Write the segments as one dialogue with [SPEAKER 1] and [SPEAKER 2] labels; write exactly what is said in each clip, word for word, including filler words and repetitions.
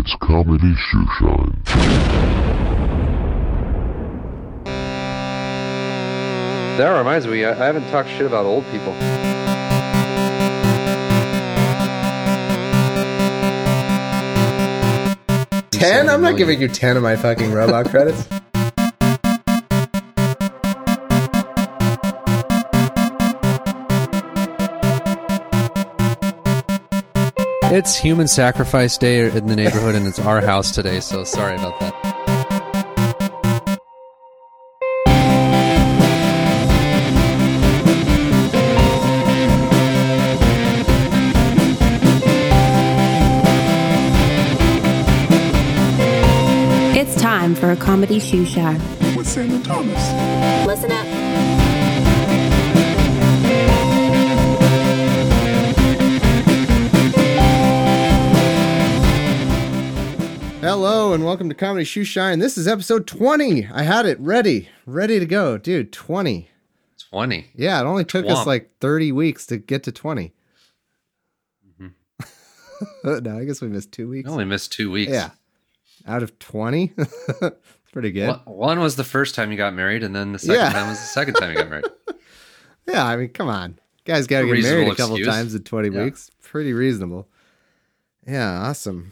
[SPEAKER 1] It's Comedy Shoeshine.
[SPEAKER 2] That reminds me, I, I haven't talked shit about old people.
[SPEAKER 3] ten? I'm not giving you ten of my fucking robot credits.
[SPEAKER 4] It's Human Sacrifice Day in the neighborhood, and it's our house today, so sorry about that.
[SPEAKER 5] It's time for a comedy shoe shine.
[SPEAKER 6] With Sam and Thomas.
[SPEAKER 5] Listen up.
[SPEAKER 3] Hello and welcome to Comedy Shoe Shine. This is episode twenty. I had it ready, ready to go. Dude, twenty.
[SPEAKER 4] twenty.
[SPEAKER 3] Yeah, it only took
[SPEAKER 4] Twomp.
[SPEAKER 3] us like thirty weeks to get to twenty. Mm-hmm. No, I guess we missed two weeks.
[SPEAKER 4] I only missed two weeks.
[SPEAKER 3] Yeah. Out of twenty? It's pretty good.
[SPEAKER 4] One, one was the first time you got married, and then the second
[SPEAKER 3] Yeah.
[SPEAKER 4] time was the second time you got married.
[SPEAKER 3] Yeah, I mean, come on. Guys got to
[SPEAKER 4] A
[SPEAKER 3] get married a
[SPEAKER 4] reasonable
[SPEAKER 3] couple
[SPEAKER 4] excuse.
[SPEAKER 3] times in twenty
[SPEAKER 4] Yeah.
[SPEAKER 3] weeks. Pretty reasonable. Yeah, awesome.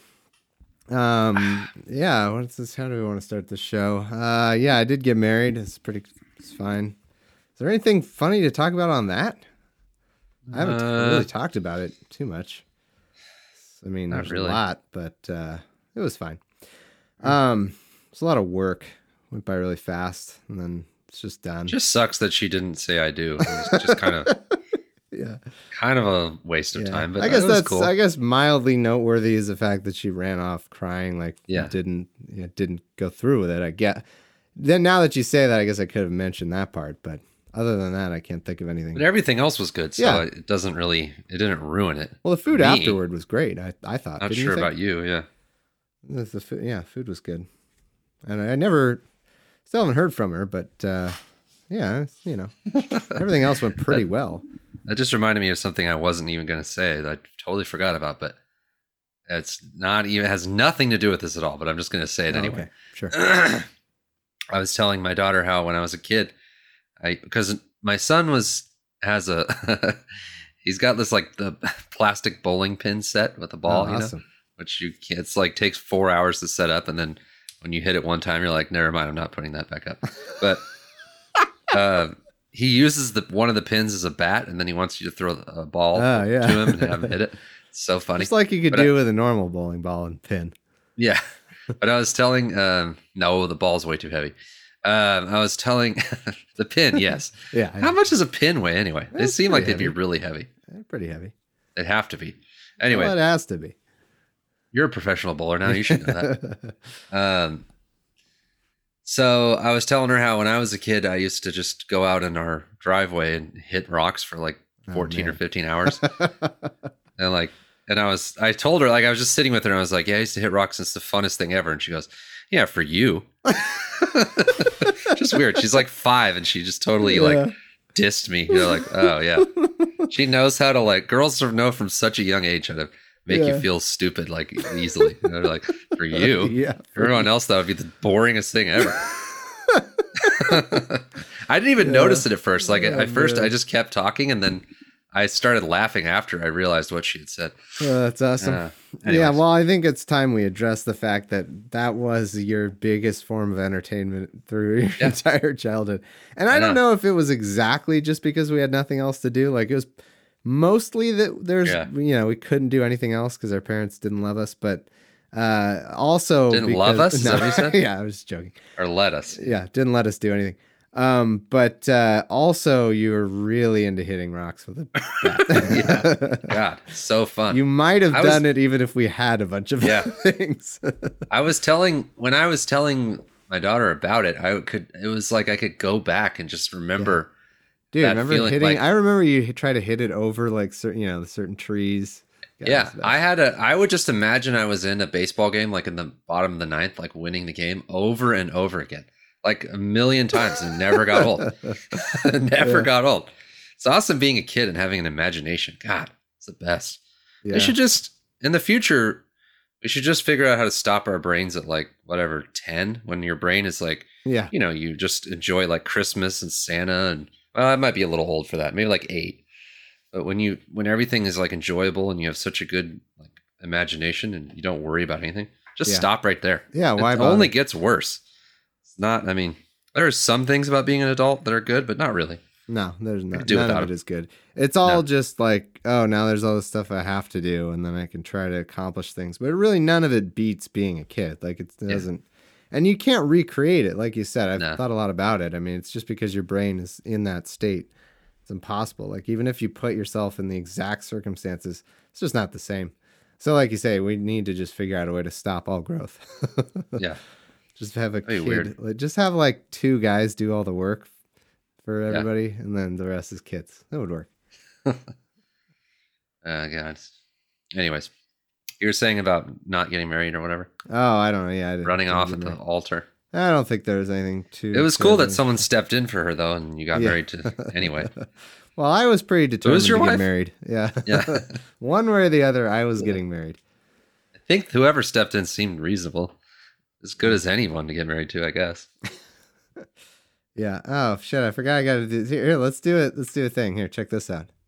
[SPEAKER 3] Um, yeah, what's this? How do we want to start the show? Uh, yeah, I did get married. It's pretty, it's fine. Is there anything funny to talk about on that? I haven't
[SPEAKER 4] Uh,
[SPEAKER 3] really talked about it too much. I mean,
[SPEAKER 4] Not
[SPEAKER 3] there's
[SPEAKER 4] really.
[SPEAKER 3] a lot, but uh, it was fine. Um, it's a lot of work. Went by really fast, and then it's just done.
[SPEAKER 4] Just sucks that she didn't say I do. It was just kind of,
[SPEAKER 3] yeah.
[SPEAKER 4] kind of a waste of
[SPEAKER 3] Yeah.
[SPEAKER 4] time. But
[SPEAKER 3] I guess
[SPEAKER 4] it was
[SPEAKER 3] that's
[SPEAKER 4] cool.
[SPEAKER 3] I guess mildly noteworthy is the fact that she ran off crying, like
[SPEAKER 4] Yeah.
[SPEAKER 3] didn't you know, didn't go through with it. I get then now that you say that, I guess I could have mentioned that part, but other than that, I can't think of anything.
[SPEAKER 4] But everything else was good, so
[SPEAKER 3] Yeah.
[SPEAKER 4] it doesn't really, it didn't ruin it.
[SPEAKER 3] Well, the food
[SPEAKER 4] Me,
[SPEAKER 3] afterward was great. I I thought.
[SPEAKER 4] Not
[SPEAKER 3] Didn't
[SPEAKER 4] sure
[SPEAKER 3] you think?
[SPEAKER 4] about you, yeah.
[SPEAKER 3] The, the food, yeah, food was good, and I, I never still haven't heard from her, but uh, yeah, it's, you know, everything else went pretty well.
[SPEAKER 4] That just reminded me of something I wasn't even going to say that I totally forgot about, but it's not even, it has nothing to do with this at all, but I'm just going to say it
[SPEAKER 3] Oh,
[SPEAKER 4] anyway.
[SPEAKER 3] okay, sure.
[SPEAKER 4] I was telling my daughter how when I was a kid, I because my son was has a he's got this like the plastic bowling pin set with a ball,
[SPEAKER 3] Oh,
[SPEAKER 4] you know,
[SPEAKER 3] awesome.
[SPEAKER 4] which you can't, it's like takes four hours to set up, and then when you hit it one time, you're like, never mind, I'm not putting that back up. But uh, he uses the one of the pins as a bat, and then he wants you to throw a ball
[SPEAKER 3] Oh, yeah.
[SPEAKER 4] to him and have him hit it. It's so funny.
[SPEAKER 3] Just like you could
[SPEAKER 4] But I-
[SPEAKER 3] do with a normal bowling ball and pin.
[SPEAKER 4] Yeah. But I was telling, um, no, the ball's way too heavy. Um, I was telling the pin, yes.
[SPEAKER 3] Yeah, I
[SPEAKER 4] How
[SPEAKER 3] know.
[SPEAKER 4] much does a pin weigh anyway? They
[SPEAKER 3] It's
[SPEAKER 4] seem like
[SPEAKER 3] pretty
[SPEAKER 4] they'd be
[SPEAKER 3] heavy.
[SPEAKER 4] really heavy.
[SPEAKER 3] They're pretty heavy.
[SPEAKER 4] They'd have to be. Anyway,
[SPEAKER 3] Well, it has to be.
[SPEAKER 4] you're a professional bowler now. You should know that. Um, so I was telling her how when I was a kid, I used to just go out in our driveway and hit rocks for like fourteen or
[SPEAKER 3] man.
[SPEAKER 4] fifteen hours. And like, and I was, I told her, like, I was just sitting with her and I was like, yeah, I used to hit rocks. It's the funnest thing ever. And she goes, yeah, for you. Just weird. She's like five and she just totally
[SPEAKER 3] Yeah.
[SPEAKER 4] like dissed me. You're like, oh yeah. She knows how to like, girls sort of know from such a young age how to make
[SPEAKER 3] Yeah.
[SPEAKER 4] you feel stupid like easily. You know, they're like, for you.
[SPEAKER 3] Yeah.
[SPEAKER 4] For everyone else, that would be the boringest thing ever. I didn't even notice it at first. Like
[SPEAKER 3] Oh,
[SPEAKER 4] at first,
[SPEAKER 3] man.
[SPEAKER 4] I just kept talking, and then I started laughing after I realized what she had said.
[SPEAKER 3] Oh, that's awesome.
[SPEAKER 4] Uh,
[SPEAKER 3] yeah,
[SPEAKER 4] anyways.
[SPEAKER 3] well, I think it's time we address the fact that that was your biggest form of entertainment through your
[SPEAKER 4] Yeah.
[SPEAKER 3] entire childhood. And I,
[SPEAKER 4] I
[SPEAKER 3] don't
[SPEAKER 4] know.
[SPEAKER 3] know if it was exactly just because we had nothing else to do. Like, it was mostly that there's,
[SPEAKER 4] Yeah.
[SPEAKER 3] you know, we couldn't do anything else because our parents didn't love us. But uh, also,
[SPEAKER 4] Didn't love us? Is that what you said?
[SPEAKER 3] Yeah, I was just joking.
[SPEAKER 4] Or let us.
[SPEAKER 3] Yeah, didn't let us do anything. Um, but uh, also, you were really into hitting rocks with a bat.
[SPEAKER 4] Yeah. God, so fun.
[SPEAKER 3] You might have
[SPEAKER 4] I was-
[SPEAKER 3] done it even if we had a bunch of
[SPEAKER 4] Yeah.
[SPEAKER 3] things.
[SPEAKER 4] I was telling when I was telling my daughter about it, I could. It was like I could go back and just remember.
[SPEAKER 3] Dude,
[SPEAKER 4] that
[SPEAKER 3] remember
[SPEAKER 4] feeling,
[SPEAKER 3] hitting?
[SPEAKER 4] like-
[SPEAKER 3] I remember you try to hit it over like certain, you know, certain trees. God,
[SPEAKER 4] Yeah,
[SPEAKER 3] it's the best.
[SPEAKER 4] I had a. I would just imagine I was in a baseball game, like in the bottom of the ninth, like winning the game over and over again, like a million times, and never got old. never
[SPEAKER 3] Yeah.
[SPEAKER 4] got old. It's awesome being a kid and having an imagination. God, it's the best.
[SPEAKER 3] Yeah.
[SPEAKER 4] They should just in the future. We should just figure out how to stop our brains at like whatever ten, when your brain is like,
[SPEAKER 3] Yeah.
[SPEAKER 4] you know, you just enjoy like Christmas and Santa, and well, I might be a little old for that, maybe like eight. But when you when everything is like enjoyable and you have such a good like imagination and you don't worry about anything, just
[SPEAKER 3] Yeah.
[SPEAKER 4] stop right there.
[SPEAKER 3] Yeah, why
[SPEAKER 4] It
[SPEAKER 3] bother?
[SPEAKER 4] only gets worse. It's not. I mean, there are some things about being an adult that are good, but not really.
[SPEAKER 3] No, there's not.
[SPEAKER 4] do
[SPEAKER 3] None
[SPEAKER 4] without
[SPEAKER 3] of it
[SPEAKER 4] it.
[SPEAKER 3] is good. It's all
[SPEAKER 4] No.
[SPEAKER 3] just like, oh, now there's all this stuff I have to do, and then I can try to accomplish things. But really, none of it beats being a kid. Like it doesn't, and you can't recreate it. Like you said, I've
[SPEAKER 4] No.
[SPEAKER 3] thought a lot about it. I mean, it's just because your brain is in that state. It's impossible. Like even if you put yourself in the exact circumstances, it's just not the same. So, like you say, we need to just figure out a way to stop all growth.
[SPEAKER 4] Yeah.
[SPEAKER 3] Just have a
[SPEAKER 4] That'd
[SPEAKER 3] kid.
[SPEAKER 4] be weird.
[SPEAKER 3] like, Just have like two guys do all the work for everybody, and then the rest is kids. That would work.
[SPEAKER 4] Uh, God. Anyways, you were saying about not getting married or whatever,
[SPEAKER 3] Oh, I don't know. Yeah, I didn't,
[SPEAKER 4] running
[SPEAKER 3] didn't
[SPEAKER 4] off
[SPEAKER 3] get
[SPEAKER 4] at the
[SPEAKER 3] married.
[SPEAKER 4] altar.
[SPEAKER 3] I don't think there was anything too.
[SPEAKER 4] It was cool that
[SPEAKER 3] crazy.
[SPEAKER 4] someone stepped in for her though, and you got
[SPEAKER 3] Yeah.
[SPEAKER 4] married to anyway.
[SPEAKER 3] Well, I was pretty determined
[SPEAKER 4] your
[SPEAKER 3] to get
[SPEAKER 4] wife?
[SPEAKER 3] married. Yeah,
[SPEAKER 4] Yeah.
[SPEAKER 3] One way or the other, I was getting married.
[SPEAKER 4] I think whoever stepped in seemed reasonable, as good as anyone to get married to, I guess.
[SPEAKER 3] Yeah. Oh shit! I forgot. I got to do here. Here, let's do it. Let's do a thing. Here, check this out.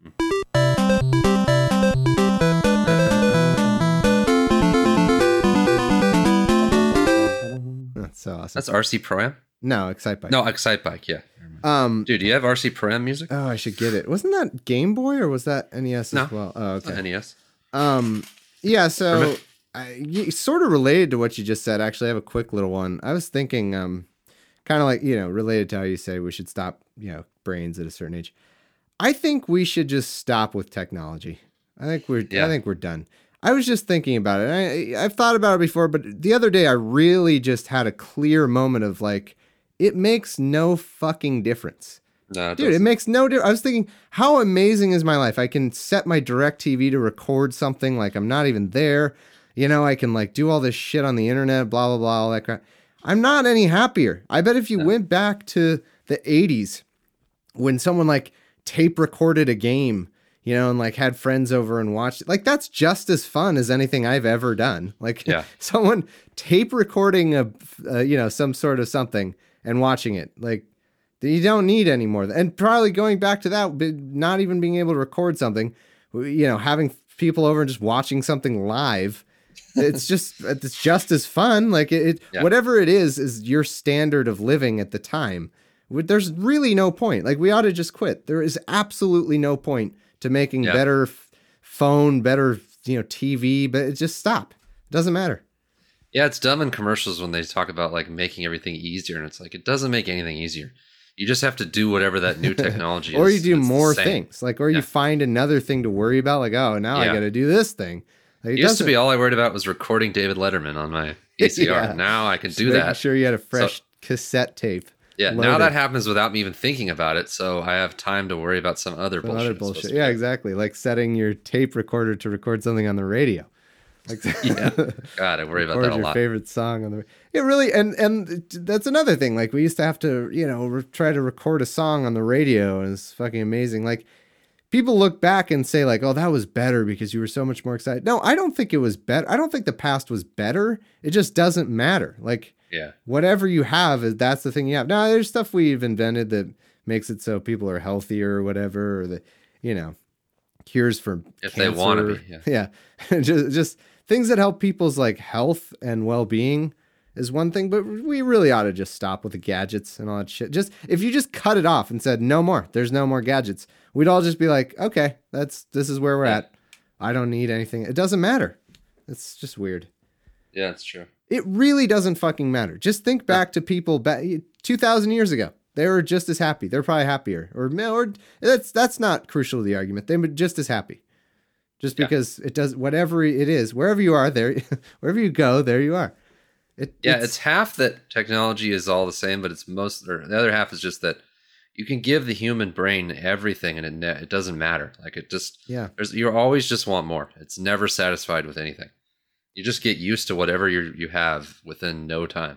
[SPEAKER 3] That's so awesome.
[SPEAKER 4] That's R C Pro-Am?
[SPEAKER 3] No, Excite Bike.
[SPEAKER 4] No, Excite Bike, yeah.
[SPEAKER 3] Um.
[SPEAKER 4] Dude, do you have R C Pro-Am music?
[SPEAKER 3] Oh, I should get it. Wasn't that Game Boy or was that N E S
[SPEAKER 4] No.
[SPEAKER 3] as well? Oh,
[SPEAKER 4] It's
[SPEAKER 3] okay.
[SPEAKER 4] not N E S.
[SPEAKER 3] Um, yeah, so
[SPEAKER 4] Remember-
[SPEAKER 3] I, you- sort of related to what you just said. Actually, I have a quick little one. I was thinking, um, kind of like, you know, related to how you say we should stop, you know, brains at a certain age. I think we should just stop with technology. I think we're, I
[SPEAKER 4] Yeah.
[SPEAKER 3] think we're done. I was just thinking about it. I, I've thought about it before, but the other day I really just had a clear moment of like, it makes no fucking difference.
[SPEAKER 4] No, it
[SPEAKER 3] Dude, it
[SPEAKER 4] doesn't.
[SPEAKER 3] makes no difference. I was thinking, how amazing is my life? I can set my DirecTV to record something like I'm not even there. You know, I can like do all this shit on the internet, blah, blah, blah, all that crap. I'm not any happier. I bet if you went back to the eighties when someone like tape recorded a game, you know, and like had friends over and watched it, like that's just as fun as anything I've ever done. Like
[SPEAKER 4] Yeah.
[SPEAKER 3] someone tape recording a, uh, you know, some sort of something and watching it. Like, you don't need any more. And probably going back to that, but not even being able to record something, you know, having people over and just watching something live. It's just, it's just as fun. Like it, it
[SPEAKER 4] Yeah.
[SPEAKER 3] whatever it is, is your standard of living at the time. There's really no point. Like we ought to just quit. There is absolutely no point to making
[SPEAKER 4] Yeah.
[SPEAKER 3] better f- phone, better, you know, T V, but it just stop. It doesn't matter.
[SPEAKER 4] Yeah, it's dumb in commercials when they talk about like making everything easier, and it's like it doesn't make anything easier. You just have to do whatever that new technology
[SPEAKER 3] Or
[SPEAKER 4] is.
[SPEAKER 3] you do
[SPEAKER 4] It's the
[SPEAKER 3] more
[SPEAKER 4] same.
[SPEAKER 3] things, like, or
[SPEAKER 4] Yeah.
[SPEAKER 3] you find another thing to worry about. Like, oh, now I
[SPEAKER 4] Yeah.
[SPEAKER 3] got to do this thing. Like,
[SPEAKER 4] It used to be all I worried about was recording David Letterman on my V C R.
[SPEAKER 3] Yeah.
[SPEAKER 4] Now I can
[SPEAKER 3] Just
[SPEAKER 4] do
[SPEAKER 3] making
[SPEAKER 4] that.
[SPEAKER 3] Sure, you had a fresh cassette tape.
[SPEAKER 4] Yeah, now
[SPEAKER 3] loaded.
[SPEAKER 4] that happens without me even thinking about it, so I have time to worry about some other
[SPEAKER 3] Some
[SPEAKER 4] bullshit.
[SPEAKER 3] other
[SPEAKER 4] it's supposed
[SPEAKER 3] bullshit.
[SPEAKER 4] to
[SPEAKER 3] Yeah,
[SPEAKER 4] be.
[SPEAKER 3] exactly. Like setting your tape recorder to record something on the radio. Like,
[SPEAKER 4] Yeah. God, I worry about
[SPEAKER 3] record
[SPEAKER 4] that a
[SPEAKER 3] your
[SPEAKER 4] lot.
[SPEAKER 3] favorite song on the. It really, and and that's another thing. Like we used to have to, you know, re- try to record a song on the radio, and it's fucking amazing. Like people look back and say, like, "Oh, that was better because you were so much more excited." No, I don't think it was better. I don't think the past was better. It just doesn't matter. Like
[SPEAKER 4] Yeah.
[SPEAKER 3] whatever you have, is that's the thing you have. Now, there's stuff we've invented that makes it so people are healthier or whatever, or the, you know, cures for
[SPEAKER 4] If they wanna be,
[SPEAKER 3] yeah, just just things that help people's like health and well-being is one thing, but we really ought to just stop with the gadgets and all that shit. Just if you just cut it off and said no more, there's no more gadgets, we'd all just be like, okay, that's this is where we're
[SPEAKER 4] Yeah.
[SPEAKER 3] at. I don't need anything. It doesn't matter. It's just weird.
[SPEAKER 4] Yeah, it's true.
[SPEAKER 3] It really doesn't fucking matter. Just think back to people back two thousand years ago. They were just as happy. They're probably happier. Or, or that's that's not crucial to the argument. They were just as happy. Just
[SPEAKER 4] Yeah.
[SPEAKER 3] because it does whatever it is, wherever you are, there, wherever you go, there you are. It,
[SPEAKER 4] Yeah, it's, half that technology is all the same, but it's most, or the other half is just that you can give the human brain everything, and it ne- it doesn't matter. Like it just,
[SPEAKER 3] yeah,
[SPEAKER 4] there's you always just want more. It's never satisfied with anything. You just get used to whatever you you have within no time.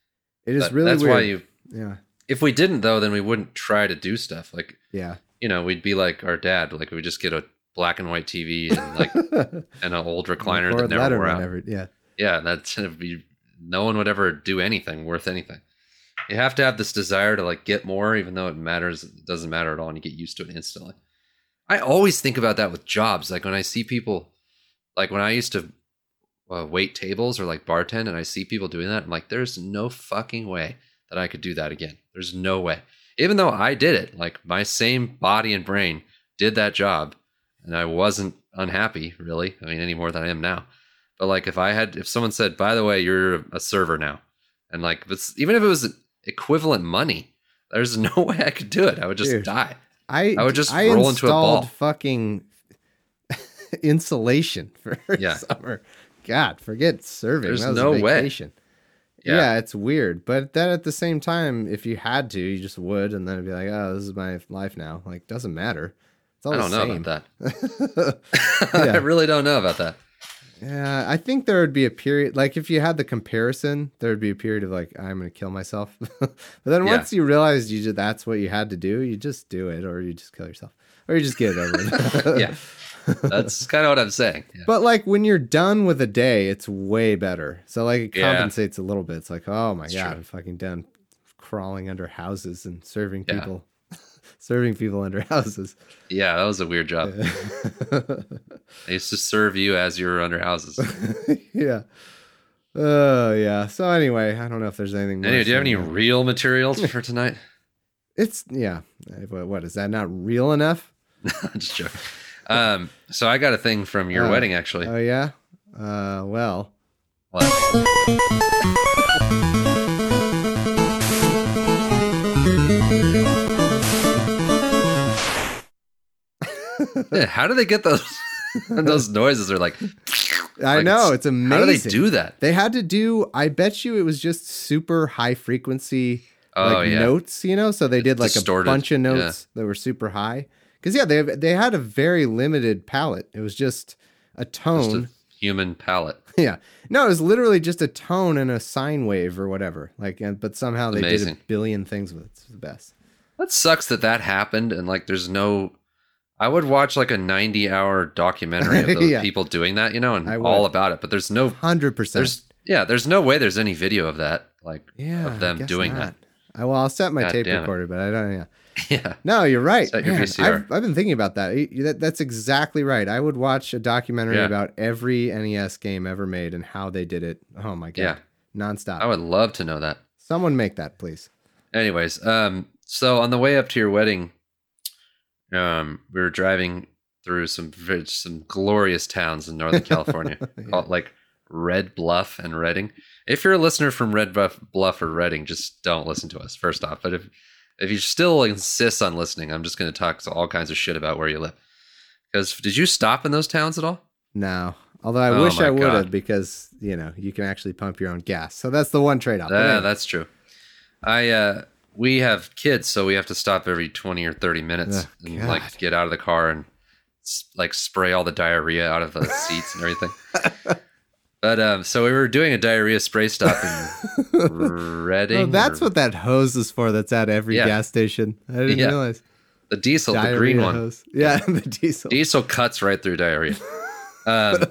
[SPEAKER 3] it is
[SPEAKER 4] That-
[SPEAKER 3] really
[SPEAKER 4] that's
[SPEAKER 3] weird.
[SPEAKER 4] why you.
[SPEAKER 3] yeah,
[SPEAKER 4] If we didn't though, then we wouldn't try to do stuff like
[SPEAKER 3] yeah,
[SPEAKER 4] you know we'd be like our dad. Like we just get a black and white T V and like and an old recliner that
[SPEAKER 3] Record
[SPEAKER 4] never wore
[SPEAKER 3] Letterman
[SPEAKER 4] out.
[SPEAKER 3] every- yeah.
[SPEAKER 4] Yeah, that's gonna be. No one would ever do anything worth anything. You have to have this desire to like get more, even though it matters. It doesn't matter at all, and you get used to it instantly. I always think about that with jobs. Like when I see people, like when I used to uh, wait tables or like bartend, and I see people doing that, I'm like, there's no fucking way that I could do that again. There's no way. Even though I did it, like my same body and brain did that job, and I wasn't unhappy really. I mean, any more than I am now. But like if I had, if someone said, by the way, you're a server now, and like, it's, even if it was equivalent money, there's no way I could do it. I would just
[SPEAKER 3] Dude,
[SPEAKER 4] die.
[SPEAKER 3] I
[SPEAKER 4] I would just
[SPEAKER 3] I
[SPEAKER 4] roll into a ball.
[SPEAKER 3] installed fucking insulation for
[SPEAKER 4] Yeah.
[SPEAKER 3] summer. God, forget serving.
[SPEAKER 4] There's
[SPEAKER 3] that was
[SPEAKER 4] no
[SPEAKER 3] a
[SPEAKER 4] way.
[SPEAKER 3] vacation.
[SPEAKER 4] Yeah.
[SPEAKER 3] Yeah. It's weird, but then at the same time, if you had to, you just would, and then it'd be like, oh, this is my life now. Like, doesn't matter. It's all
[SPEAKER 4] I
[SPEAKER 3] the
[SPEAKER 4] don't know
[SPEAKER 3] same.
[SPEAKER 4] about that.
[SPEAKER 3] Yeah.
[SPEAKER 4] I really don't know about that.
[SPEAKER 3] Yeah, I think there would be a period, like if you had the comparison, there would be a period of like, I'm going to kill myself. But then
[SPEAKER 4] Yeah.
[SPEAKER 3] once you realize you just, that's what you had to do, you just do it, or you just kill yourself, or you just get it over with.
[SPEAKER 4] Yeah. That's kind of what I'm saying. Yeah.
[SPEAKER 3] But like when you're done with a day, it's way better. So like it
[SPEAKER 4] Yeah.
[SPEAKER 3] compensates a little bit. It's like, oh my
[SPEAKER 4] That's
[SPEAKER 3] God,
[SPEAKER 4] true.
[SPEAKER 3] I'm fucking done crawling under houses and serving
[SPEAKER 4] Yeah.
[SPEAKER 3] people, serving people under houses.
[SPEAKER 4] Yeah, that was a weird job. I used to serve you as you were under houses.
[SPEAKER 3] Yeah. Oh yeah. So anyway, I don't know if there's anything.
[SPEAKER 4] Anyway,
[SPEAKER 3] worse
[SPEAKER 4] do you have
[SPEAKER 3] than
[SPEAKER 4] any
[SPEAKER 3] that.
[SPEAKER 4] real materials for tonight?
[SPEAKER 3] It's yeah. What, what is that? Not real enough?
[SPEAKER 4] Just joking. Um, so I got a thing from your
[SPEAKER 3] Uh,
[SPEAKER 4] wedding, actually.
[SPEAKER 3] Oh yeah. Uh, well.
[SPEAKER 4] What? Yeah, how do they get those those noises? They're like,
[SPEAKER 3] I
[SPEAKER 4] like,
[SPEAKER 3] know it's amazing.
[SPEAKER 4] How do they do that?
[SPEAKER 3] They had to do. I bet you it was just super high frequency
[SPEAKER 4] Oh,
[SPEAKER 3] like
[SPEAKER 4] yeah.
[SPEAKER 3] notes, you know. So they did like
[SPEAKER 4] distorted,
[SPEAKER 3] a bunch of notes that were super high. Because yeah, they they had a very limited palette. It was just a
[SPEAKER 4] Just
[SPEAKER 3] tone.
[SPEAKER 4] a human palette.
[SPEAKER 3] Yeah, no, it was literally just a tone and a sine wave or whatever. Like, and, but somehow they
[SPEAKER 4] Amazing.
[SPEAKER 3] did a billion things with it. It's the best.
[SPEAKER 4] That sucks that that happened, and like, there's no. I would watch like a ninety hour documentary of those
[SPEAKER 3] Yeah.
[SPEAKER 4] people doing that, you know, and
[SPEAKER 3] I would.
[SPEAKER 4] all about it. But there's no,
[SPEAKER 3] Hundred percent.
[SPEAKER 4] there's yeah, there's no way there's any video of that, like,
[SPEAKER 3] Yeah,
[SPEAKER 4] of
[SPEAKER 3] I
[SPEAKER 4] them
[SPEAKER 3] guess
[SPEAKER 4] doing
[SPEAKER 3] not. I, well, I'll set my
[SPEAKER 4] God
[SPEAKER 3] tape
[SPEAKER 4] damn it.
[SPEAKER 3] recorder, but I don't. Yeah.
[SPEAKER 4] that. Yeah,
[SPEAKER 3] No, you're right.
[SPEAKER 4] Set your
[SPEAKER 3] Man,
[SPEAKER 4] V C R.
[SPEAKER 3] I've, I've been thinking about that. You- that. That's exactly right. I would watch a documentary
[SPEAKER 4] Yeah.
[SPEAKER 3] about every N E S game ever made and how they did it. Oh my god,
[SPEAKER 4] Yeah.
[SPEAKER 3] nonstop.
[SPEAKER 4] I would love to know that.
[SPEAKER 3] Someone make that, please.
[SPEAKER 4] Anyways, um, so on the way up to your wedding, um, we were driving through some vi- some glorious towns in Northern California, called like Red Bluff and Redding. If you're a listener from Red Bluff, Bluff or Redding, just don't listen to us. First off, but if if you still insist on listening, I'm just going to talk all kinds of shit about where you live. Because did you stop in those towns at all?
[SPEAKER 3] No, although I
[SPEAKER 4] Oh
[SPEAKER 3] wish
[SPEAKER 4] my
[SPEAKER 3] I would
[SPEAKER 4] God.
[SPEAKER 3] have because you know you can actually pump your own gas. So that's the one trade off.
[SPEAKER 4] Yeah, that's true. I uh, we have kids, so we have to stop every twenty or thirty minutes
[SPEAKER 3] Oh,
[SPEAKER 4] and
[SPEAKER 3] God.
[SPEAKER 4] like get out of the car and s- like spray all the diarrhea out of the seats and everything. But um, so we were doing a diarrhea spray stop in Redding.
[SPEAKER 3] Oh, that's
[SPEAKER 4] or-
[SPEAKER 3] what that hose is for. That's at every
[SPEAKER 4] Yeah.
[SPEAKER 3] gas station. I didn't
[SPEAKER 4] Yeah.
[SPEAKER 3] realize.
[SPEAKER 4] the diesel, the
[SPEAKER 3] Diarrhea
[SPEAKER 4] green one.
[SPEAKER 3] hose. Yeah, the diesel.
[SPEAKER 4] Diesel cuts right through diarrhea. Um,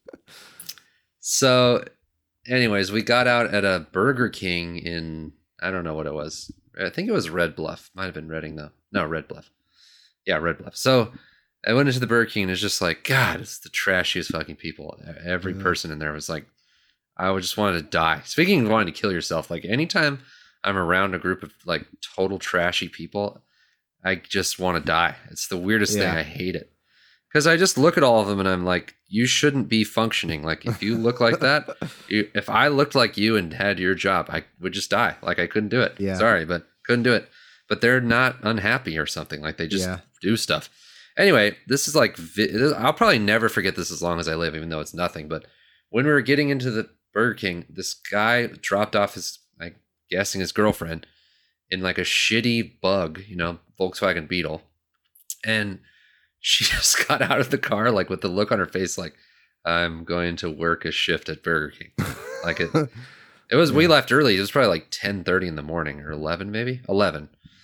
[SPEAKER 4] so, anyways, we got out at a Burger King in, I don't know what it was. I think it was Red Bluff. Might have been Redding, though. No, Red Bluff. Yeah, Red Bluff. So, I went into the Burger King and it's just like, God, it's the trashiest fucking people. Every
[SPEAKER 3] Yeah.
[SPEAKER 4] person in there was like, I would just wanted to die. Speaking of wanting to kill yourself, like anytime I'm around a group of like total trashy people, I just want to die. It's the weirdest
[SPEAKER 3] Yeah.
[SPEAKER 4] thing. I hate it. Because I just look at all of them and I'm like, you shouldn't be functioning. Like if you look like that, you, if I looked like you and had your job, I would just die. Like I couldn't do it.
[SPEAKER 3] Yeah.
[SPEAKER 4] Sorry, but couldn't do it. But they're not unhappy or something. Like they just
[SPEAKER 3] Yeah.
[SPEAKER 4] do stuff. Anyway, this is like, vi- I'll probably never forget this as long as I live, even though it's nothing. But when we were getting into the Burger King, this guy dropped off his, I'm guessing his girlfriend, in like a shitty Bug, you know, Volkswagen Beetle. And she just got out of the car, like with the look on her face, like, I'm going to work a shift at Burger King. Like it, it was, we left early. It was probably like ten thirty in the morning or eleven, maybe eleven.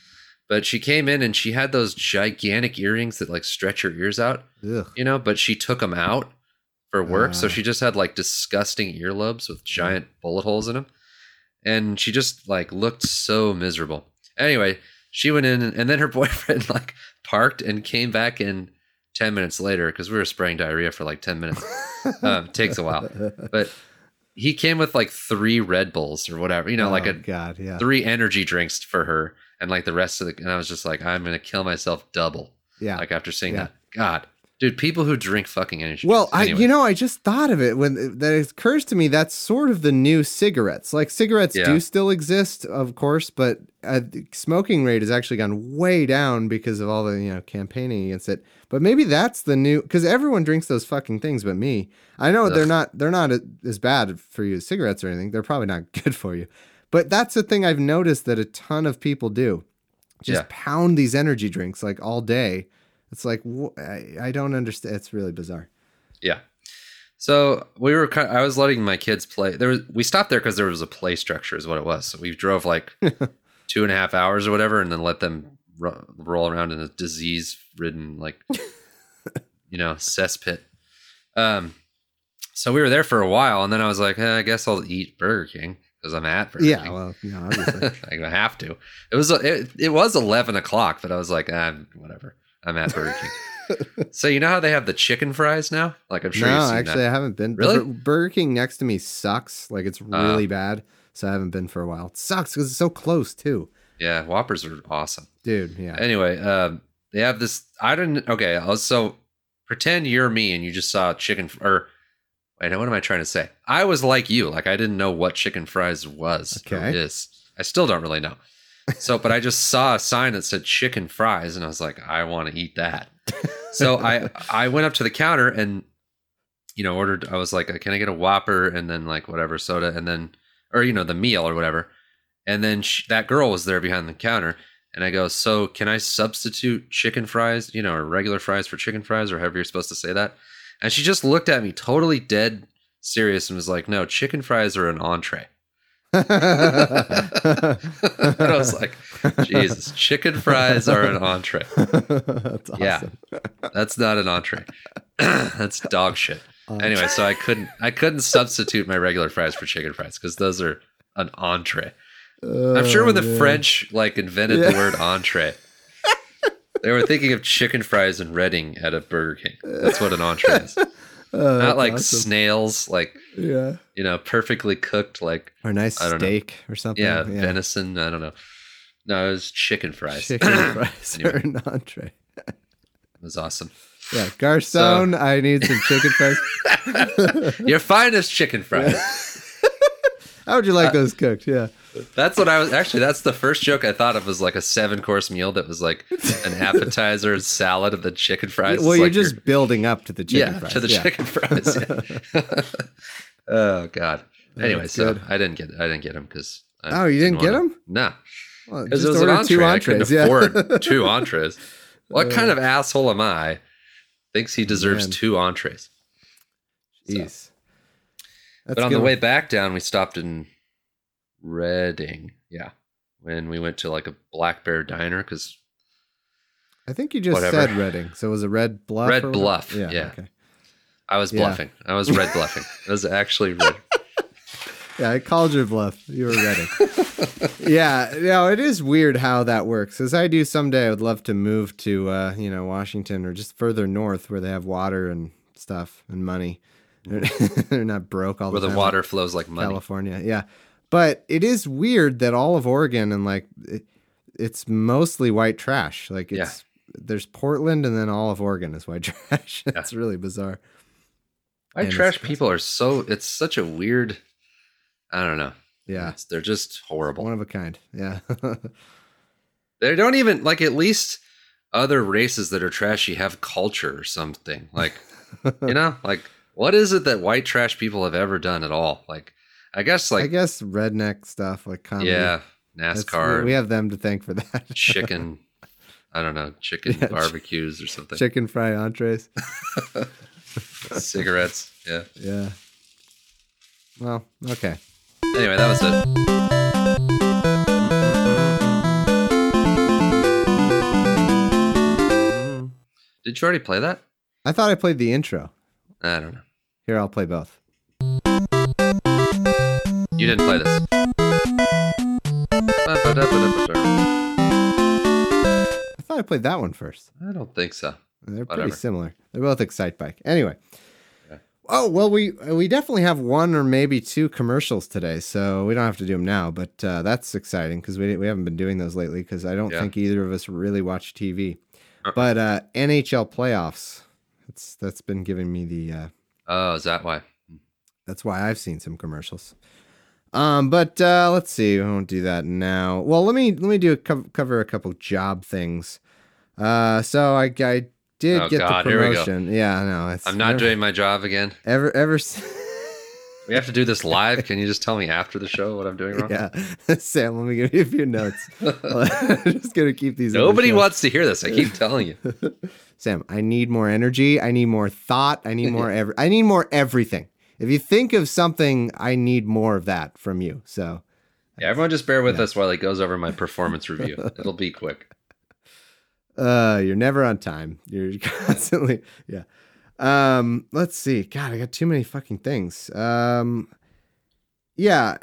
[SPEAKER 4] But she came in and she had those gigantic earrings that like stretch her ears out,
[SPEAKER 3] Ugh.
[SPEAKER 4] you know, but she took them out for work.
[SPEAKER 3] Ah.
[SPEAKER 4] So she just had like disgusting earlobes with giant bullet holes in them. And she just like looked so miserable. Anyway, she went in and, and then her boyfriend like parked and came back in ten minutes later because we were spraying diarrhea for like ten minutes. um, takes a while. But he came with like three Red Bulls or whatever, you know,
[SPEAKER 3] Oh,
[SPEAKER 4] like a
[SPEAKER 3] God, yeah.
[SPEAKER 4] three energy drinks for her and like the rest of the, and I was just like, I'm going to kill myself double.
[SPEAKER 3] Yeah.
[SPEAKER 4] Like after seeing
[SPEAKER 3] Yeah.
[SPEAKER 4] that. God, dude, people who drink fucking energy
[SPEAKER 3] Well,
[SPEAKER 4] drinks.
[SPEAKER 3] I
[SPEAKER 4] Anyway.
[SPEAKER 3] you know I just thought of it when that it occurs to me that's sort of the new cigarettes. Like cigarettes
[SPEAKER 4] Yeah.
[SPEAKER 3] do still exist, of course, but uh, the smoking rate has actually gone way down because of all the you know campaigning against it. But maybe that's the new because everyone drinks those fucking things, but me. I know they're
[SPEAKER 4] Ugh.
[SPEAKER 3] not they're not as bad for you as cigarettes or anything. They're probably not good for you. But that's the thing I've noticed that a ton of people do. Just
[SPEAKER 4] Yeah.
[SPEAKER 3] pound these energy drinks like all day. It's like wh- I, I don't understand. It's really bizarre.
[SPEAKER 4] Yeah. So we were, kind I was letting my kids play. There was, we stopped there because there was a play structure, is what it was. So we drove like two and a half hours or whatever, and then let them ro- roll around in a disease-ridden, like, you know, cesspit. Um, so we were there for a while, and then I was like, eh, I guess I'll eat Burger King because I'm at Burger
[SPEAKER 3] Yeah,
[SPEAKER 4] King.
[SPEAKER 3] well, yeah, obviously.
[SPEAKER 4] I'm gonna have to. It was it, it was eleven o'clock, but I was like, ah, whatever. I'm at Burger King. So you know how they have the chicken fries now? Like I'm sure you've
[SPEAKER 3] No,
[SPEAKER 4] seen
[SPEAKER 3] actually,
[SPEAKER 4] that.
[SPEAKER 3] I haven't been.
[SPEAKER 4] Really?
[SPEAKER 3] The Bur- Burger King next to me sucks. Like it's
[SPEAKER 4] Uh.
[SPEAKER 3] really bad. So I haven't been for a while. It sucks because it's so close too,
[SPEAKER 4] Yeah, Whoppers are awesome.
[SPEAKER 3] dude. Yeah.
[SPEAKER 4] Anyway, um, they have this. I didn't. Okay, I was- so pretend you're me and you just saw chicken. Or wait, what am I trying to say? I was like you. Like I didn't know what chicken fries was. Or
[SPEAKER 3] Okay.
[SPEAKER 4] is. I still don't really know. So, but I just saw a sign that said chicken fries, and I was like, I want to eat that. So I I went up to the counter and you know ordered. I was like, can I get a Whopper and then like whatever soda and then or you know the meal or whatever. And then she, that girl was there behind the counter, and I go, so can I substitute chicken fries, you know, or regular fries for chicken fries, or however you're supposed to say that? And she just looked at me totally dead serious and was like, no, chicken fries are an entree. And I was like, Jesus, chicken fries are an entree.
[SPEAKER 3] That's awesome.
[SPEAKER 4] Yeah, that's not an entree. That's dog shit. Anyway, so I couldn't I couldn't substitute my regular fries for chicken fries because those are an entree. I'm sure when the
[SPEAKER 3] man.
[SPEAKER 4] French like invented
[SPEAKER 3] Yeah.
[SPEAKER 4] the word entree, they were thinking of chicken fries and Reading at a Burger King. That's what an entree is.
[SPEAKER 3] Oh,
[SPEAKER 4] Not
[SPEAKER 3] that's
[SPEAKER 4] like
[SPEAKER 3] awesome.
[SPEAKER 4] snails, like
[SPEAKER 3] Yeah.
[SPEAKER 4] you know, perfectly cooked, like
[SPEAKER 3] Or a nice
[SPEAKER 4] I don't know.
[SPEAKER 3] steak or something.
[SPEAKER 4] yeah, venison. I don't know. No, it was chicken fries.
[SPEAKER 3] Chicken fries
[SPEAKER 4] Anyway.
[SPEAKER 3] or an entree.
[SPEAKER 4] It was awesome.
[SPEAKER 3] Yeah, Garcon, I need some chicken fries.
[SPEAKER 4] Your finest chicken fries.
[SPEAKER 3] How would you
[SPEAKER 4] Uh,
[SPEAKER 3] like those cooked? Yeah.
[SPEAKER 4] That's what I was actually. That's the first joke I thought of was like a seven course meal that was like an appetizer, salad, and then chicken fries.
[SPEAKER 3] Well,
[SPEAKER 4] It's
[SPEAKER 3] you're
[SPEAKER 4] like
[SPEAKER 3] just building up to the chicken
[SPEAKER 4] yeah
[SPEAKER 3] fries.
[SPEAKER 4] to the
[SPEAKER 3] yeah.
[SPEAKER 4] chicken fries. Yeah. Oh God. Anyway,
[SPEAKER 3] that's
[SPEAKER 4] so
[SPEAKER 3] good.
[SPEAKER 4] I didn't get I didn't get them because
[SPEAKER 3] Oh, you didn't get
[SPEAKER 4] wanna-
[SPEAKER 3] 'em?
[SPEAKER 4] No,
[SPEAKER 3] Well,
[SPEAKER 4] because
[SPEAKER 3] just
[SPEAKER 4] it was an
[SPEAKER 3] order
[SPEAKER 4] entree.
[SPEAKER 3] two
[SPEAKER 4] I couldn't
[SPEAKER 3] entrees. Yeah.
[SPEAKER 4] afford two entrees. What kind of asshole am I? Thinks he deserves
[SPEAKER 3] Man.
[SPEAKER 4] two entrees.
[SPEAKER 3] Jeez. That's
[SPEAKER 4] But on
[SPEAKER 3] good
[SPEAKER 4] the
[SPEAKER 3] one.
[SPEAKER 4] way back down, we stopped in Reading. Yeah, when we went to like a Black Bear diner because
[SPEAKER 3] I think you just
[SPEAKER 4] whatever.
[SPEAKER 3] said Reading. So it was a Red Bluff?
[SPEAKER 4] Red
[SPEAKER 3] or what?
[SPEAKER 4] Bluff, yeah.
[SPEAKER 3] Okay.
[SPEAKER 4] I was
[SPEAKER 3] Yeah.
[SPEAKER 4] bluffing. I was red bluffing. It was actually red.
[SPEAKER 3] Yeah, I called your bluff. You were Reading. Yeah, you know, it is weird how that works. As I do someday, I would love to move to, uh, you know, Washington or just further north where they have water and stuff and money. They're, they're not broke all
[SPEAKER 4] Where
[SPEAKER 3] the
[SPEAKER 4] the
[SPEAKER 3] time.
[SPEAKER 4] water flows like money.
[SPEAKER 3] California, yeah. But it is weird that all of Oregon and like it, it's mostly white trash. Like it's there's Portland and then all of Oregon is white trash. It's really bizarre.
[SPEAKER 4] White
[SPEAKER 3] And
[SPEAKER 4] trash
[SPEAKER 3] it's-
[SPEAKER 4] people are so. It's such a weird. I don't know.
[SPEAKER 3] Yeah,
[SPEAKER 4] It's- they're just horrible.
[SPEAKER 3] one of a kind. Yeah.
[SPEAKER 4] They don't even like. At least other races that are trashy have culture or something. Like you know, like what is it that white trash people have ever done at all? Like I guess
[SPEAKER 3] I
[SPEAKER 4] like
[SPEAKER 3] guess redneck stuff like comedy.
[SPEAKER 4] yeah,
[SPEAKER 3] That's-
[SPEAKER 4] NASCAR,
[SPEAKER 3] we have them to thank for that.
[SPEAKER 4] chicken. I don't know, chicken
[SPEAKER 3] Yeah, ch-
[SPEAKER 4] barbecues or something.
[SPEAKER 3] Chicken fry entrees.
[SPEAKER 4] Cigarettes. Yeah.
[SPEAKER 3] Yeah. Well, okay.
[SPEAKER 4] Anyway, that was it. Did you already play that?
[SPEAKER 3] I thought I played the intro.
[SPEAKER 4] I don't know.
[SPEAKER 3] Here, I'll play both.
[SPEAKER 4] You didn't play this.
[SPEAKER 3] I thought I played that one first.
[SPEAKER 4] I don't think so.
[SPEAKER 3] They're
[SPEAKER 4] Whatever.
[SPEAKER 3] pretty similar. They're both Excite Bike. Anyway.
[SPEAKER 4] Yeah.
[SPEAKER 3] Oh, well, we we definitely have one or maybe two commercials today, so we don't have to do them now, but uh, that's exciting because we, we haven't been doing those lately because I don't
[SPEAKER 4] Yeah.
[SPEAKER 3] think either of us really watch T V.
[SPEAKER 4] Uh-uh.
[SPEAKER 3] But uh, N H L playoffs, that's that's been giving me the... Uh,
[SPEAKER 4] Oh, is that why?
[SPEAKER 3] That's why I've seen some commercials. Um, but uh, let's see. I won't do that now. Well, let me let me do a co- cover a couple job things. Uh, so I, I did
[SPEAKER 4] Oh,
[SPEAKER 3] get
[SPEAKER 4] God,
[SPEAKER 3] the
[SPEAKER 4] here we go.
[SPEAKER 3] promotion. Yeah, I know. It's
[SPEAKER 4] I'm not
[SPEAKER 3] ever,
[SPEAKER 4] doing my job again.
[SPEAKER 3] ever ever. s-
[SPEAKER 4] We have to do this live. Can you just tell me after the show what I'm doing wrong?
[SPEAKER 3] Yeah, Sam. Let me give you a few notes. I'm just gonna keep these. in the
[SPEAKER 4] Nobody
[SPEAKER 3] show.
[SPEAKER 4] wants to hear this. I keep telling you.
[SPEAKER 3] Sam, I need more energy. I need more thought. I need more. Every, I need more everything. If you think of something, I need more of that from you. So.
[SPEAKER 4] Yeah, everyone just bear with us while he goes over my performance review. It'll be quick.
[SPEAKER 3] Uh, you're never on time. You're constantly, yeah. Um, let's see. God, I got too many fucking things. Um, yeah.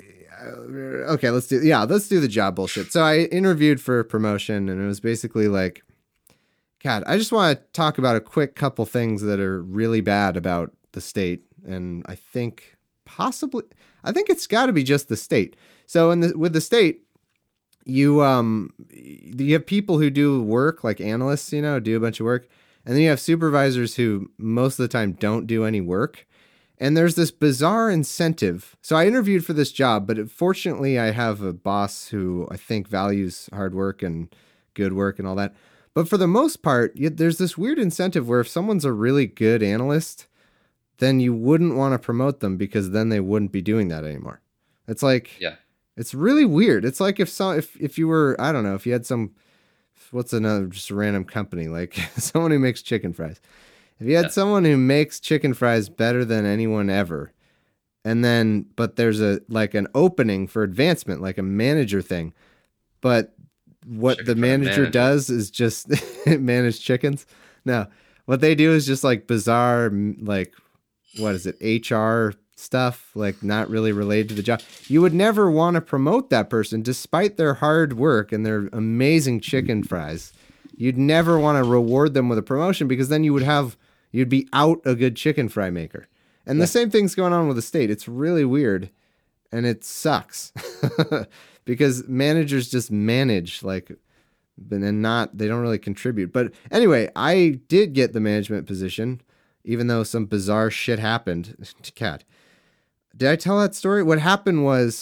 [SPEAKER 3] Okay, let's do, yeah, let's do the job bullshit. So I interviewed for a promotion and it was basically like, God, I just want to talk about a quick couple things that are really bad about the state. And I think possibly, I think it's got to be just the state. So in the, with the state, you um you have people who do work like analysts, you know, do a bunch of work, and then you have supervisors who most of the time don't do any work. And there's this bizarre incentive. So I interviewed for this job, but fortunately I have a boss who I think values hard work and good work and all that. But for the most part, you, there's this weird incentive where if someone's a really good analyst, then you wouldn't want to promote them because then they wouldn't be doing that anymore. It's like,
[SPEAKER 4] Yeah.
[SPEAKER 3] it's really weird. It's like if some, if, if you were, I don't know, if you had some, what's another, just a random company, like someone who makes chicken fries. If you had
[SPEAKER 4] Yeah.
[SPEAKER 3] someone who makes chicken fries better than anyone ever, and then, but there's a, like an opening for advancement, like a manager thing, but what
[SPEAKER 4] Chicken
[SPEAKER 3] the
[SPEAKER 4] fry
[SPEAKER 3] manager,
[SPEAKER 4] manager.
[SPEAKER 3] does is just manage chickens. No, what they do is just like bizarre, m- like, what is it, H R stuff, like not really related to the job. You would never want to promote that person despite their hard work and their amazing chicken fries. You'd never want to reward them with a promotion because then you would have, you'd be out a good chicken fry maker. And the same thing's going on with the state. It's really weird and it sucks because managers just manage like, and not, they don't really contribute. But anyway, I did get the management position, even though some bizarre shit happened. Cat. Did I tell that story? What happened was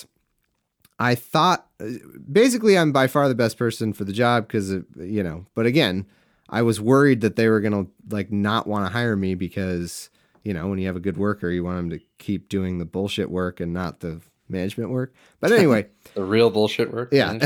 [SPEAKER 3] I thought, basically I'm by far the best person for the job because, you know, but again, I was worried that they were going to like not want to hire me because, you know, when you have a good worker, you want them to keep doing the bullshit work and not the management work. But anyway,
[SPEAKER 4] The real bullshit work.
[SPEAKER 3] yeah.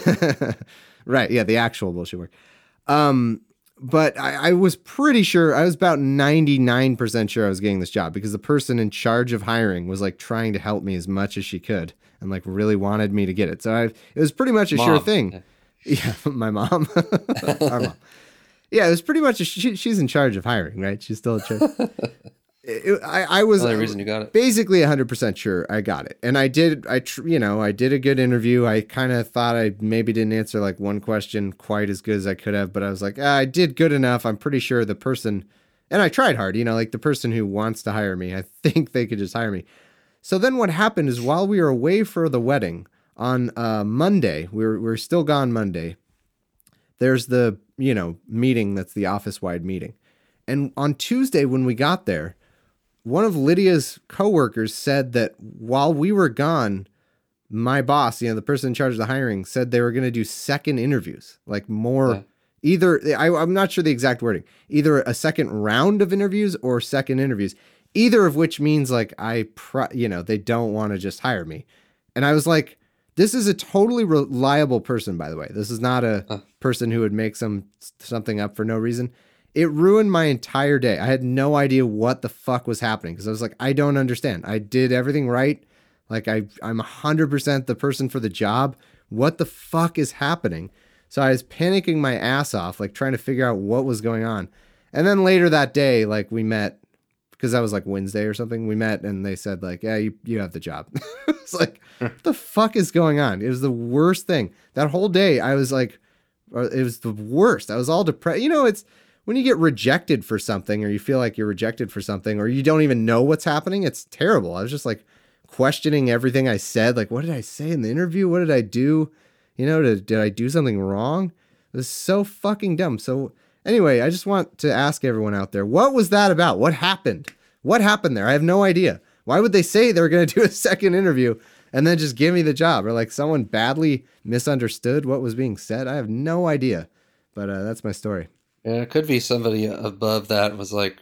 [SPEAKER 3] Right. Yeah. The actual bullshit work. Um, but I, I was pretty sure, I was about ninety-nine percent sure I was getting this job because the person in charge of hiring was like trying to help me as much as she could and like really wanted me to get it. So I, it was pretty much a sure
[SPEAKER 4] Mom.
[SPEAKER 3] thing. Yeah. My mom. Our mom. Yeah. It was pretty much, a, she, she's in charge of hiring, right? She's still in charge. It- I, I was
[SPEAKER 4] The only reason you got it.
[SPEAKER 3] basically one hundred percent sure I got it. And I did, I, tr- you know, I did a good interview. I kind of thought I maybe didn't answer like one question quite as good as I could have, but I was like, ah, I did good enough. I'm pretty sure the person, and I tried hard, you know, like the person who wants to hire me, I think they could just hire me. So then what happened is while we were away for the wedding on uh, Monday, we were, we were still gone Monday. There's the, you know, meeting that's the office wide meeting. And on Tuesday, when we got there, one of Lydia's coworkers said that while we were gone, my boss, you know, the person in charge of the hiring, said they were going to do second interviews, like more,
[SPEAKER 4] Yeah.
[SPEAKER 3] either, I, I'm not sure the exact wording, either a second round of interviews or second interviews, either of which means like I, pro, you know, they don't want to just hire me. And I was like, this is a totally reliable person, by the way. This is not a
[SPEAKER 4] Huh.
[SPEAKER 3] person who would make some something up for no reason. It ruined my entire day. I had no idea what the fuck was happening because I was like, I don't understand. I did everything right. Like I, I'm one hundred percent the person for the job. What the fuck is happening? So I was panicking my ass off, like trying to figure out what was going on. And then later that day, like we met, because that was like Wednesday or something. We met and they said like, yeah, you, you have the job. It's like, what the fuck is going on? It was the worst thing. That whole day I was like, it was the worst. I was all depressed. You know, it's when you get rejected for something or you feel like you're rejected for something or you don't even know what's happening. It's terrible. I was just like questioning everything I said. Like, what did I say in the interview? What did I do? You know, did, did I do something wrong? It was so fucking dumb. So anyway, I just want to ask everyone out there, what was that about? What happened? What happened there? I have no idea. Why would they say they were going to do a second interview and then just give me the job? Or like someone badly misunderstood what was being said? I have no idea. But uh, that's my story.
[SPEAKER 4] Yeah, it could be somebody above that was like,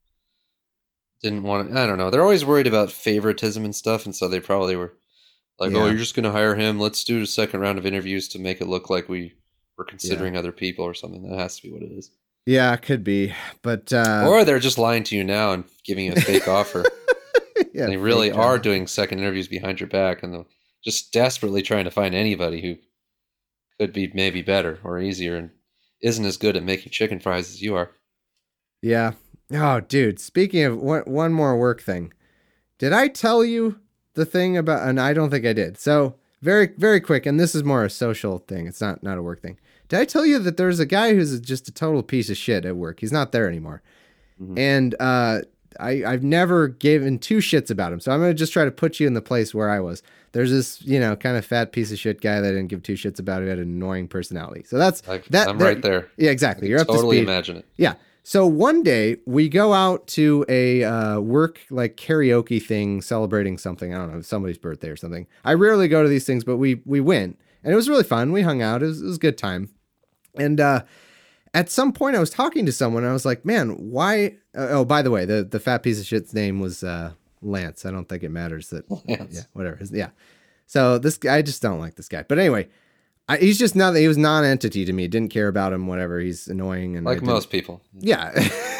[SPEAKER 4] didn't want to, I don't know. They're always worried about favoritism and stuff. And so they probably were like,
[SPEAKER 3] Yeah.
[SPEAKER 4] oh, you're just going to hire him. Let's do a second round of interviews to make it look like we were considering
[SPEAKER 3] Yeah.
[SPEAKER 4] other people or something. That has to be what it is.
[SPEAKER 3] Yeah, it could be. But uh,
[SPEAKER 4] Or they're just lying to you now and giving you a fake offer.
[SPEAKER 3] yeah,
[SPEAKER 4] And they really
[SPEAKER 3] fake
[SPEAKER 4] are
[SPEAKER 3] job.
[SPEAKER 4] doing second interviews behind your back and they're just desperately trying to find anybody who could be maybe better or easier and isn't as good at making chicken fries as you are.
[SPEAKER 3] Yeah. Oh, dude. Speaking of one, one more work thing, did I tell you the thing about? And I don't think I did. So very, very quick. And this is more a social thing. It's not not a work thing. Did I tell you that there's a guy who's just a total piece of shit at work? He's not there anymore,
[SPEAKER 4] Mhm.
[SPEAKER 3] and uh, I I've never given two shits about him. So I'm gonna just try to put you in the place where I was. There's this, you know, kind of fat piece of shit guy that I didn't give two shits about who had an annoying personality. So that's
[SPEAKER 4] I,
[SPEAKER 3] that.
[SPEAKER 4] I'm
[SPEAKER 3] that-
[SPEAKER 4] right there.
[SPEAKER 3] Yeah, exactly. You're up
[SPEAKER 4] Totally
[SPEAKER 3] to speed.
[SPEAKER 4] imagine it.
[SPEAKER 3] Yeah. So one day we go out to a uh, work like karaoke thing celebrating something. I don't know, somebody's birthday or something. I rarely go to these things, but we we went and it was really fun. We hung out. It was, it was a good time. And uh, at some point I was talking to someone. And I was like, man, why? Uh, oh, by the way, the, the fat piece of shit's name was uh, Lance. I don't think it matters that.
[SPEAKER 4] Lance.
[SPEAKER 3] Yeah, whatever. Yeah. So this guy, I just don't like this guy. But anyway, I, he's just not, he was non-entity to me. Didn't care about him, whatever. He's annoying. And I
[SPEAKER 4] Like
[SPEAKER 3] didn't-
[SPEAKER 4] most people.
[SPEAKER 3] yeah.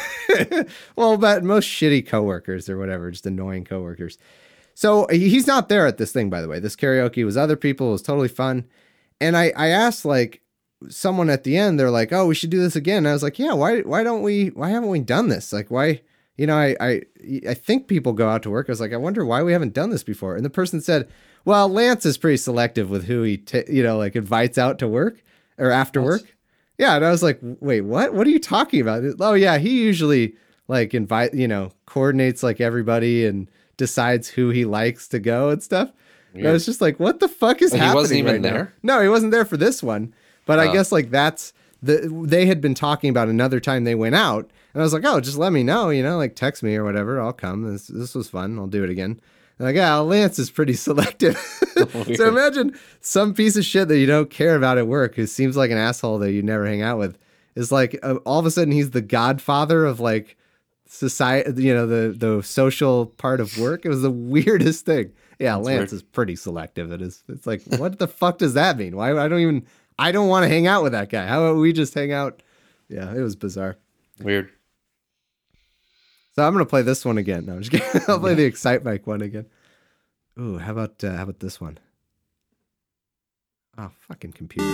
[SPEAKER 3] Well, but most shitty coworkers or whatever, just annoying coworkers. So he's not there at this thing, by the way. This karaoke was other people. It was totally fun. And I, I asked like someone at the end, they're like, oh, we should do this again. And I was like, yeah, why, why don't we, why haven't we done this? Like, why, you know, I, I, I think people go out to work. I was like, I wonder why we haven't done this before. And the person said, well, Lance is pretty selective with who he, t- you know, like invites out to work or after
[SPEAKER 4] What?
[SPEAKER 3] work. Yeah. And I was like, wait, what? What are you talking about? Oh, yeah. He usually like invite, you know, coordinates like everybody and decides who he likes to go and stuff. And I
[SPEAKER 4] Weird.
[SPEAKER 3] was just like, what the fuck is
[SPEAKER 4] Oh, he
[SPEAKER 3] happening
[SPEAKER 4] wasn't even
[SPEAKER 3] right now?
[SPEAKER 4] there?
[SPEAKER 3] No, he wasn't there for this one. But I
[SPEAKER 4] Oh.
[SPEAKER 3] guess like that's the, they had been talking about another time they went out. And I was like, oh, just let me know, you know, like text me or whatever. I'll come. This, this was fun. I'll do it again. Like, yeah, Lance is pretty selective.
[SPEAKER 4] Weird.
[SPEAKER 3] So imagine some piece of shit that you don't care about at work who seems like an asshole that you never hang out with is like uh, all of a sudden he's the godfather of like society, you know, the the social part of work. It was the weirdest thing. Yeah,
[SPEAKER 4] That's
[SPEAKER 3] Lance
[SPEAKER 4] weird.
[SPEAKER 3] is pretty selective. It is. It's like, what the fuck does that mean? Why I don't even I don't want to hang out with that guy. How about we just hang out? Yeah, it was bizarre.
[SPEAKER 4] Weird.
[SPEAKER 3] So I'm gonna play this one again. No, I'm just kidding. I'll play the Excite Bike one again. Ooh, how about uh, how about this one? Oh, fucking computer.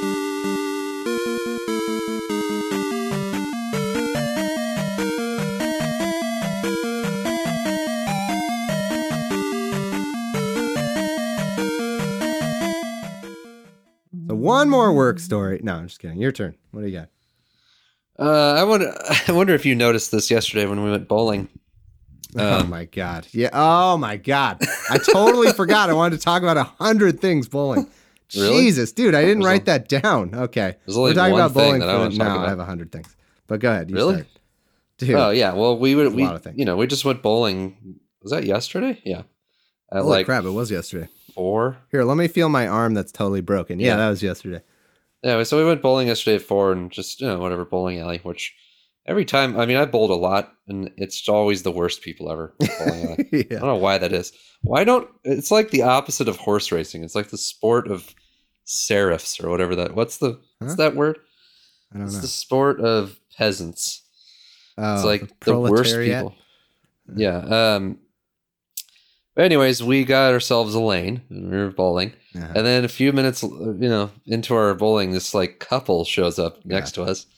[SPEAKER 3] So one more work story. No, I'm just kidding. Your turn. What do you got?
[SPEAKER 4] Uh, I wonder. I wonder if you noticed this yesterday when we went bowling.
[SPEAKER 3] Oh
[SPEAKER 4] Um,
[SPEAKER 3] my god. Yeah. Oh my god. I totally forgot. I wanted to talk about a hundred things bowling.
[SPEAKER 4] Really?
[SPEAKER 3] Jesus, dude, I didn't
[SPEAKER 4] There's
[SPEAKER 3] write that down. Okay.
[SPEAKER 4] There's only
[SPEAKER 3] We're talking
[SPEAKER 4] one
[SPEAKER 3] about
[SPEAKER 4] thing
[SPEAKER 3] bowling
[SPEAKER 4] that I
[SPEAKER 3] for
[SPEAKER 4] wanna
[SPEAKER 3] the,
[SPEAKER 4] talk
[SPEAKER 3] no,
[SPEAKER 4] about.
[SPEAKER 3] I have a hundred things. But go ahead. You
[SPEAKER 4] Really?
[SPEAKER 3] start. Dude.
[SPEAKER 4] Oh yeah. Well, we would.
[SPEAKER 3] a
[SPEAKER 4] We
[SPEAKER 3] lot of things.
[SPEAKER 4] you know we just went bowling. Was that yesterday? Yeah. At
[SPEAKER 3] Holy
[SPEAKER 4] like
[SPEAKER 3] crap, it was yesterday.
[SPEAKER 4] four.
[SPEAKER 3] Here, let me feel my arm that's totally broken. Yeah,
[SPEAKER 4] Yeah.
[SPEAKER 3] that was yesterday.
[SPEAKER 4] Yeah. So we went bowling yesterday at four and just you know whatever bowling alley. Which every time I mean I bowled a lot and it's always the worst people ever. Bowling alley. I
[SPEAKER 3] Yeah.
[SPEAKER 4] don't know why that is. Why don't it's like the opposite of horse racing. It's like the sport of serifs or whatever that. What's the what's
[SPEAKER 3] Huh?
[SPEAKER 4] that word?
[SPEAKER 3] I don't
[SPEAKER 4] It's
[SPEAKER 3] know.
[SPEAKER 4] the sport of peasants.
[SPEAKER 3] Oh,
[SPEAKER 4] It's like the, worst
[SPEAKER 3] proletariat?
[SPEAKER 4] people. Yeah. Um Anyways, we got ourselves a lane and we were bowling.
[SPEAKER 3] Uh-huh.
[SPEAKER 4] And then a few minutes, you know, into our bowling, this like couple shows up next to us.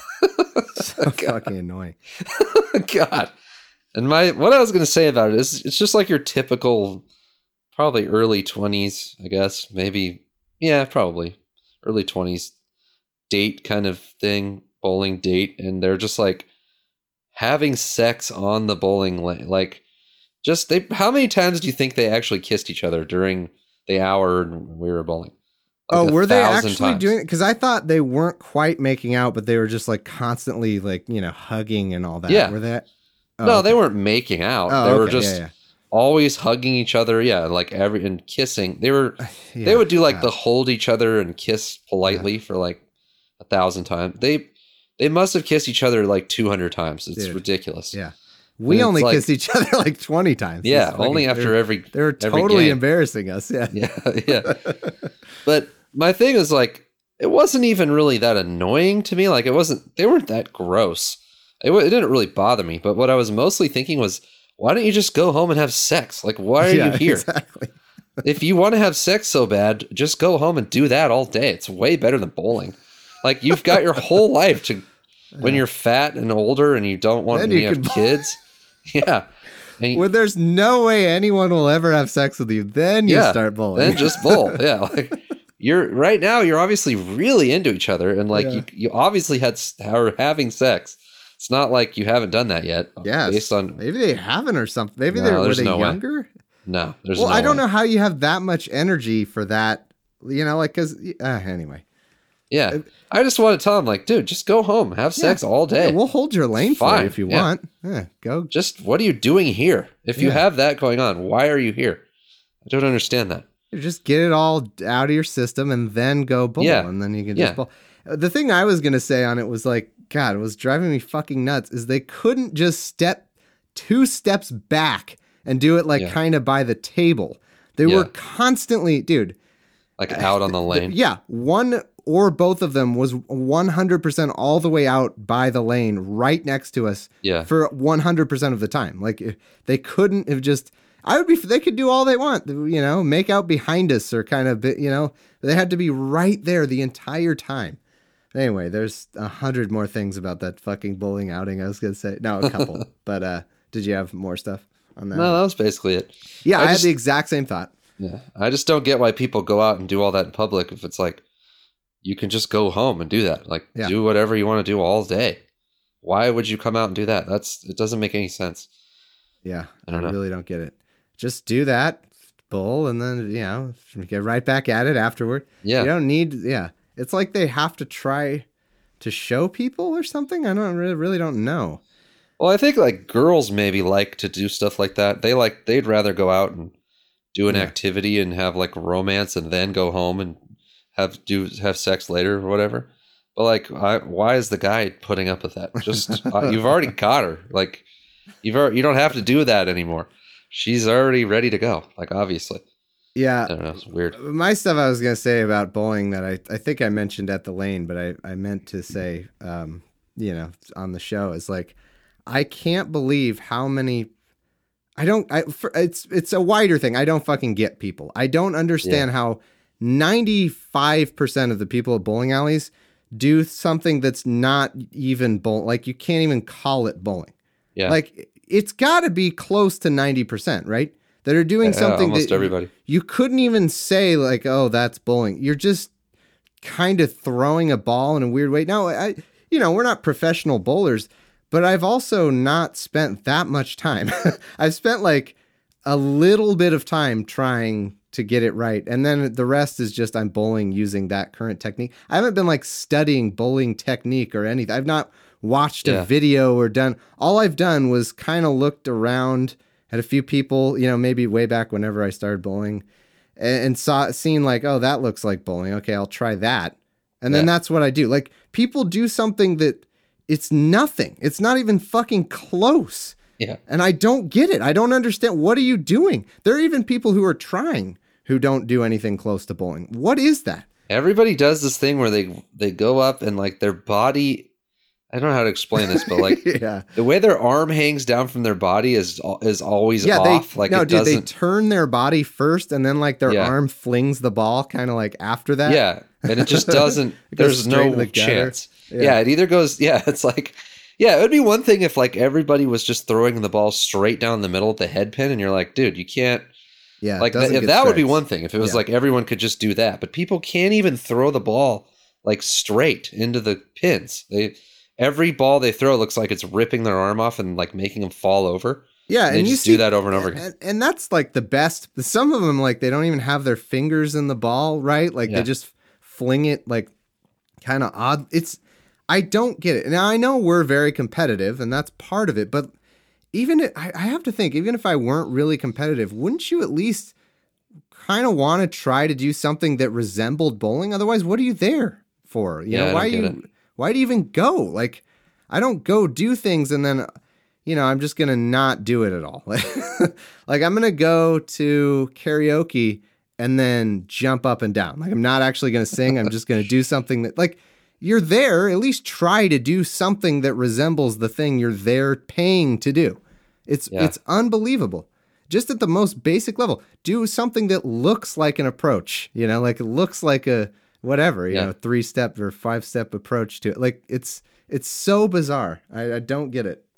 [SPEAKER 3] So fucking annoying.
[SPEAKER 4] God. And my what I was going to say about it is it's just like your typical, probably early twenties, I guess. Maybe, yeah, probably early twenties date kind of thing, bowling date. And they're just like having sex on the bowling lane. Like, just, they. how many times do you think they actually kissed each other during the hour we were bowling? Like
[SPEAKER 3] oh, were they actually
[SPEAKER 4] times.
[SPEAKER 3] doing it? Because I thought they weren't quite making out, but they were just like constantly like, you know, hugging and all that.
[SPEAKER 4] Yeah.
[SPEAKER 3] Were they? Oh,
[SPEAKER 4] no,
[SPEAKER 3] okay.
[SPEAKER 4] they weren't making out.
[SPEAKER 3] Oh,
[SPEAKER 4] they were
[SPEAKER 3] okay.
[SPEAKER 4] just
[SPEAKER 3] yeah, yeah.
[SPEAKER 4] always hugging each other. Yeah, like every and kissing. They were
[SPEAKER 3] Yeah,
[SPEAKER 4] they would do like
[SPEAKER 3] God.
[SPEAKER 4] the hold each other and kiss politely for like a thousand times. They they must have kissed each other like two hundred times. It's
[SPEAKER 3] Dude.
[SPEAKER 4] ridiculous.
[SPEAKER 3] Yeah. We
[SPEAKER 4] And
[SPEAKER 3] only
[SPEAKER 4] it's like-
[SPEAKER 3] kissed each other like twenty times.
[SPEAKER 4] Yeah,
[SPEAKER 3] It's fucking-
[SPEAKER 4] only after
[SPEAKER 3] they're-
[SPEAKER 4] every
[SPEAKER 3] They were
[SPEAKER 4] every
[SPEAKER 3] totally
[SPEAKER 4] game.
[SPEAKER 3] embarrassing us. Yeah.
[SPEAKER 4] Yeah, yeah. But my thing is like it wasn't even really that annoying to me. Like it wasn't. They weren't that gross. It, wa- it didn't really bother me. But what I was mostly thinking was, why don't you just go home and have sex? Like, why are
[SPEAKER 3] Yeah,
[SPEAKER 4] you here?
[SPEAKER 3] Exactly.
[SPEAKER 4] If you want to have sex so bad, just go home and do that all day. It's way better than bowling. Like you've got your whole life to when you're fat and older and you don't want
[SPEAKER 3] Then
[SPEAKER 4] to
[SPEAKER 3] you
[SPEAKER 4] have
[SPEAKER 3] can bowl.
[SPEAKER 4] kids. Yeah. And you-
[SPEAKER 3] Where there's no way anyone will ever have sex with you, then you
[SPEAKER 4] yeah,
[SPEAKER 3] start bowling.
[SPEAKER 4] Then just bowl. Yeah. Like you're right now, you're obviously really into each other and like
[SPEAKER 3] Yeah.
[SPEAKER 4] you, you obviously had s- are having sex. It's not like you haven't done that yet.
[SPEAKER 3] Yes.
[SPEAKER 4] Based on
[SPEAKER 3] Maybe they haven't or something. Maybe
[SPEAKER 4] No,
[SPEAKER 3] they were
[SPEAKER 4] there's
[SPEAKER 3] they
[SPEAKER 4] no way.
[SPEAKER 3] younger.
[SPEAKER 4] no, there's
[SPEAKER 3] Well,
[SPEAKER 4] no
[SPEAKER 3] I don't
[SPEAKER 4] way.
[SPEAKER 3] know how you have that much energy for that. You know, like because uh, anyway,
[SPEAKER 4] Yeah. I just want to tell him like, dude, just go home, have sex all day.
[SPEAKER 3] Yeah, we'll hold your lane for
[SPEAKER 4] Fine,
[SPEAKER 3] you if you
[SPEAKER 4] yeah.
[SPEAKER 3] want. Yeah, go.
[SPEAKER 4] Just what are you doing here? If you
[SPEAKER 3] Yeah.
[SPEAKER 4] have that going on, why are you here? I don't understand that.
[SPEAKER 3] Just get it all out of your system and then go bowl,
[SPEAKER 4] Yeah.
[SPEAKER 3] and then you can
[SPEAKER 4] Yeah.
[SPEAKER 3] just bowl. Uh, The thing I was gonna say on it was like, God, it was driving me fucking nuts. Is they couldn't just step two steps back and do it like
[SPEAKER 4] Yeah.
[SPEAKER 3] kind of by the table. They
[SPEAKER 4] Yeah.
[SPEAKER 3] were constantly, dude.
[SPEAKER 4] Like out on the lane.
[SPEAKER 3] Yeah, one or both of them was one hundred percent all the way out by the lane right next to us
[SPEAKER 4] Yeah.
[SPEAKER 3] for one hundred percent of the time. Like if they couldn't have just, I would be, they could do all they want, you know, make out behind us or kind of, you know, they had to be right there the entire time. Anyway, there's a hundred more things about that fucking bowling outing. I was going to say, no, a couple, but uh, did you have more stuff on that?
[SPEAKER 4] No, that was basically it.
[SPEAKER 3] yeah, I,
[SPEAKER 4] I
[SPEAKER 3] had
[SPEAKER 4] just-
[SPEAKER 3] the exact same thought.
[SPEAKER 4] Yeah. I just don't get why people go out and do all that in public if it's like you can just go home and do that. Like
[SPEAKER 3] Yeah.
[SPEAKER 4] do whatever you want to do all day. Why would you come out and do that? That's it doesn't make any sense.
[SPEAKER 3] Yeah,
[SPEAKER 4] I don't know.
[SPEAKER 3] really don't get it. Just do that, bowl, and then, you know, get right back at it afterward.
[SPEAKER 4] Yeah.
[SPEAKER 3] You don't need, yeah. It's like they have to try to show people or something. I don't really, really don't know.
[SPEAKER 4] Well, I think like girls maybe like to do stuff like that. They like they'd rather go out and do an
[SPEAKER 3] Yeah.
[SPEAKER 4] activity and have like romance and then go home and have do have sex later or whatever. But like, I, why is the guy putting up with that? Just uh, you've already got her. Like you've already, you don't have to do that anymore. She's already ready to go. Like obviously,
[SPEAKER 3] Yeah.
[SPEAKER 4] I don't know. It's weird.
[SPEAKER 3] My stuff I was going to say about bowling that I, I think I mentioned at the lane, but I, I meant to say, um, you know, on the show is like, I can't believe how many, I don't, I, for, it's, it's a wider thing. I don't fucking get people. I don't understand how ninety-five percent of the people at bowling alleys do something that's not even bowl. Like you can't even call it bowling.
[SPEAKER 4] Yeah.
[SPEAKER 3] Like it's got to be close to ninety percent, right? That are doing
[SPEAKER 4] Yeah,
[SPEAKER 3] something
[SPEAKER 4] almost
[SPEAKER 3] that
[SPEAKER 4] everybody.
[SPEAKER 3] you couldn't even say like, oh, that's bowling. You're just kind of throwing a ball in a weird way. Now, I, you know, we're not professional bowlers, but I've also not spent that much time. I've spent like a little bit of time trying to get it right. And then the rest is just I'm bowling using that current technique. I haven't been like studying bowling technique or anything. I've not watched a
[SPEAKER 4] Yeah.
[SPEAKER 3] video or done, all I've done was kind of looked around at a few people, you know, maybe way back whenever I started bowling and, and saw, seen like, oh, that looks like bowling. Okay, I'll try that. And then
[SPEAKER 4] Yeah.
[SPEAKER 3] that's what I do. Like people do something that it's nothing. It's not even fucking close.
[SPEAKER 4] Yeah.
[SPEAKER 3] And I don't get it. I don't understand. What are you doing? There are even people who are trying who don't do anything close to bowling. What is that?
[SPEAKER 4] Everybody does this thing where they they go up and like their body I don't know how to explain this, but like
[SPEAKER 3] yeah.
[SPEAKER 4] the way their arm hangs down from their body is is always
[SPEAKER 3] Yeah,
[SPEAKER 4] off.
[SPEAKER 3] they
[SPEAKER 4] like
[SPEAKER 3] no,
[SPEAKER 4] it
[SPEAKER 3] dude, they
[SPEAKER 4] doesn't.
[SPEAKER 3] turn their body first, and then like their
[SPEAKER 4] Yeah.
[SPEAKER 3] arm flings the ball, kind of like after that.
[SPEAKER 4] Yeah, and it just doesn't.
[SPEAKER 3] It goes
[SPEAKER 4] there's
[SPEAKER 3] straight
[SPEAKER 4] no
[SPEAKER 3] in the gutter.
[SPEAKER 4] chance.
[SPEAKER 3] Yeah.
[SPEAKER 4] Yeah. it either goes. Yeah, it's like. Yeah, it would be one thing if like everybody was just throwing the ball straight down the middle at the head pin, and you're like, dude, you can't.
[SPEAKER 3] Yeah,
[SPEAKER 4] Like
[SPEAKER 3] doesn't
[SPEAKER 4] if
[SPEAKER 3] get
[SPEAKER 4] that would be
[SPEAKER 3] strikes.
[SPEAKER 4] one thing. If it was
[SPEAKER 3] Yeah.
[SPEAKER 4] like everyone could just do that, but people can't even throw the ball like straight into the pins. They every ball they throw looks like it's ripping their arm off and like making them fall over.
[SPEAKER 3] Yeah,
[SPEAKER 4] And they
[SPEAKER 3] and you
[SPEAKER 4] just
[SPEAKER 3] see,
[SPEAKER 4] do that over and over again.
[SPEAKER 3] And, and that's like the best. Some of them, like they don't even have their fingers in the ball, right? Like
[SPEAKER 4] Yeah.
[SPEAKER 3] they just fling it, like kind of odd. It's I don't get it. Now I know we're very competitive, and that's part of it. But even it, I, I have to think, even if I weren't really competitive, wouldn't you at least kind of want to try to do something that resembled bowling? Otherwise, what are you there for? You
[SPEAKER 4] Yeah,
[SPEAKER 3] know,
[SPEAKER 4] I
[SPEAKER 3] why
[SPEAKER 4] don't
[SPEAKER 3] you
[SPEAKER 4] get it.
[SPEAKER 3] why do you even go? Like, I don't go do things and then, you know, I'm just gonna not do it at all. Like I'm gonna go to karaoke and then jump up and down. Like I'm not actually gonna sing. I'm just gonna do something that, like, you're there. At least try to do something that resembles the thing you're there paying to do. It's
[SPEAKER 4] Yeah.
[SPEAKER 3] it's unbelievable. Just at the most basic level, do something that looks like an approach. You know, like it looks like a whatever. You
[SPEAKER 4] Yeah.
[SPEAKER 3] know, three step or five step approach to it. Like it's it's so bizarre. I, I don't get it.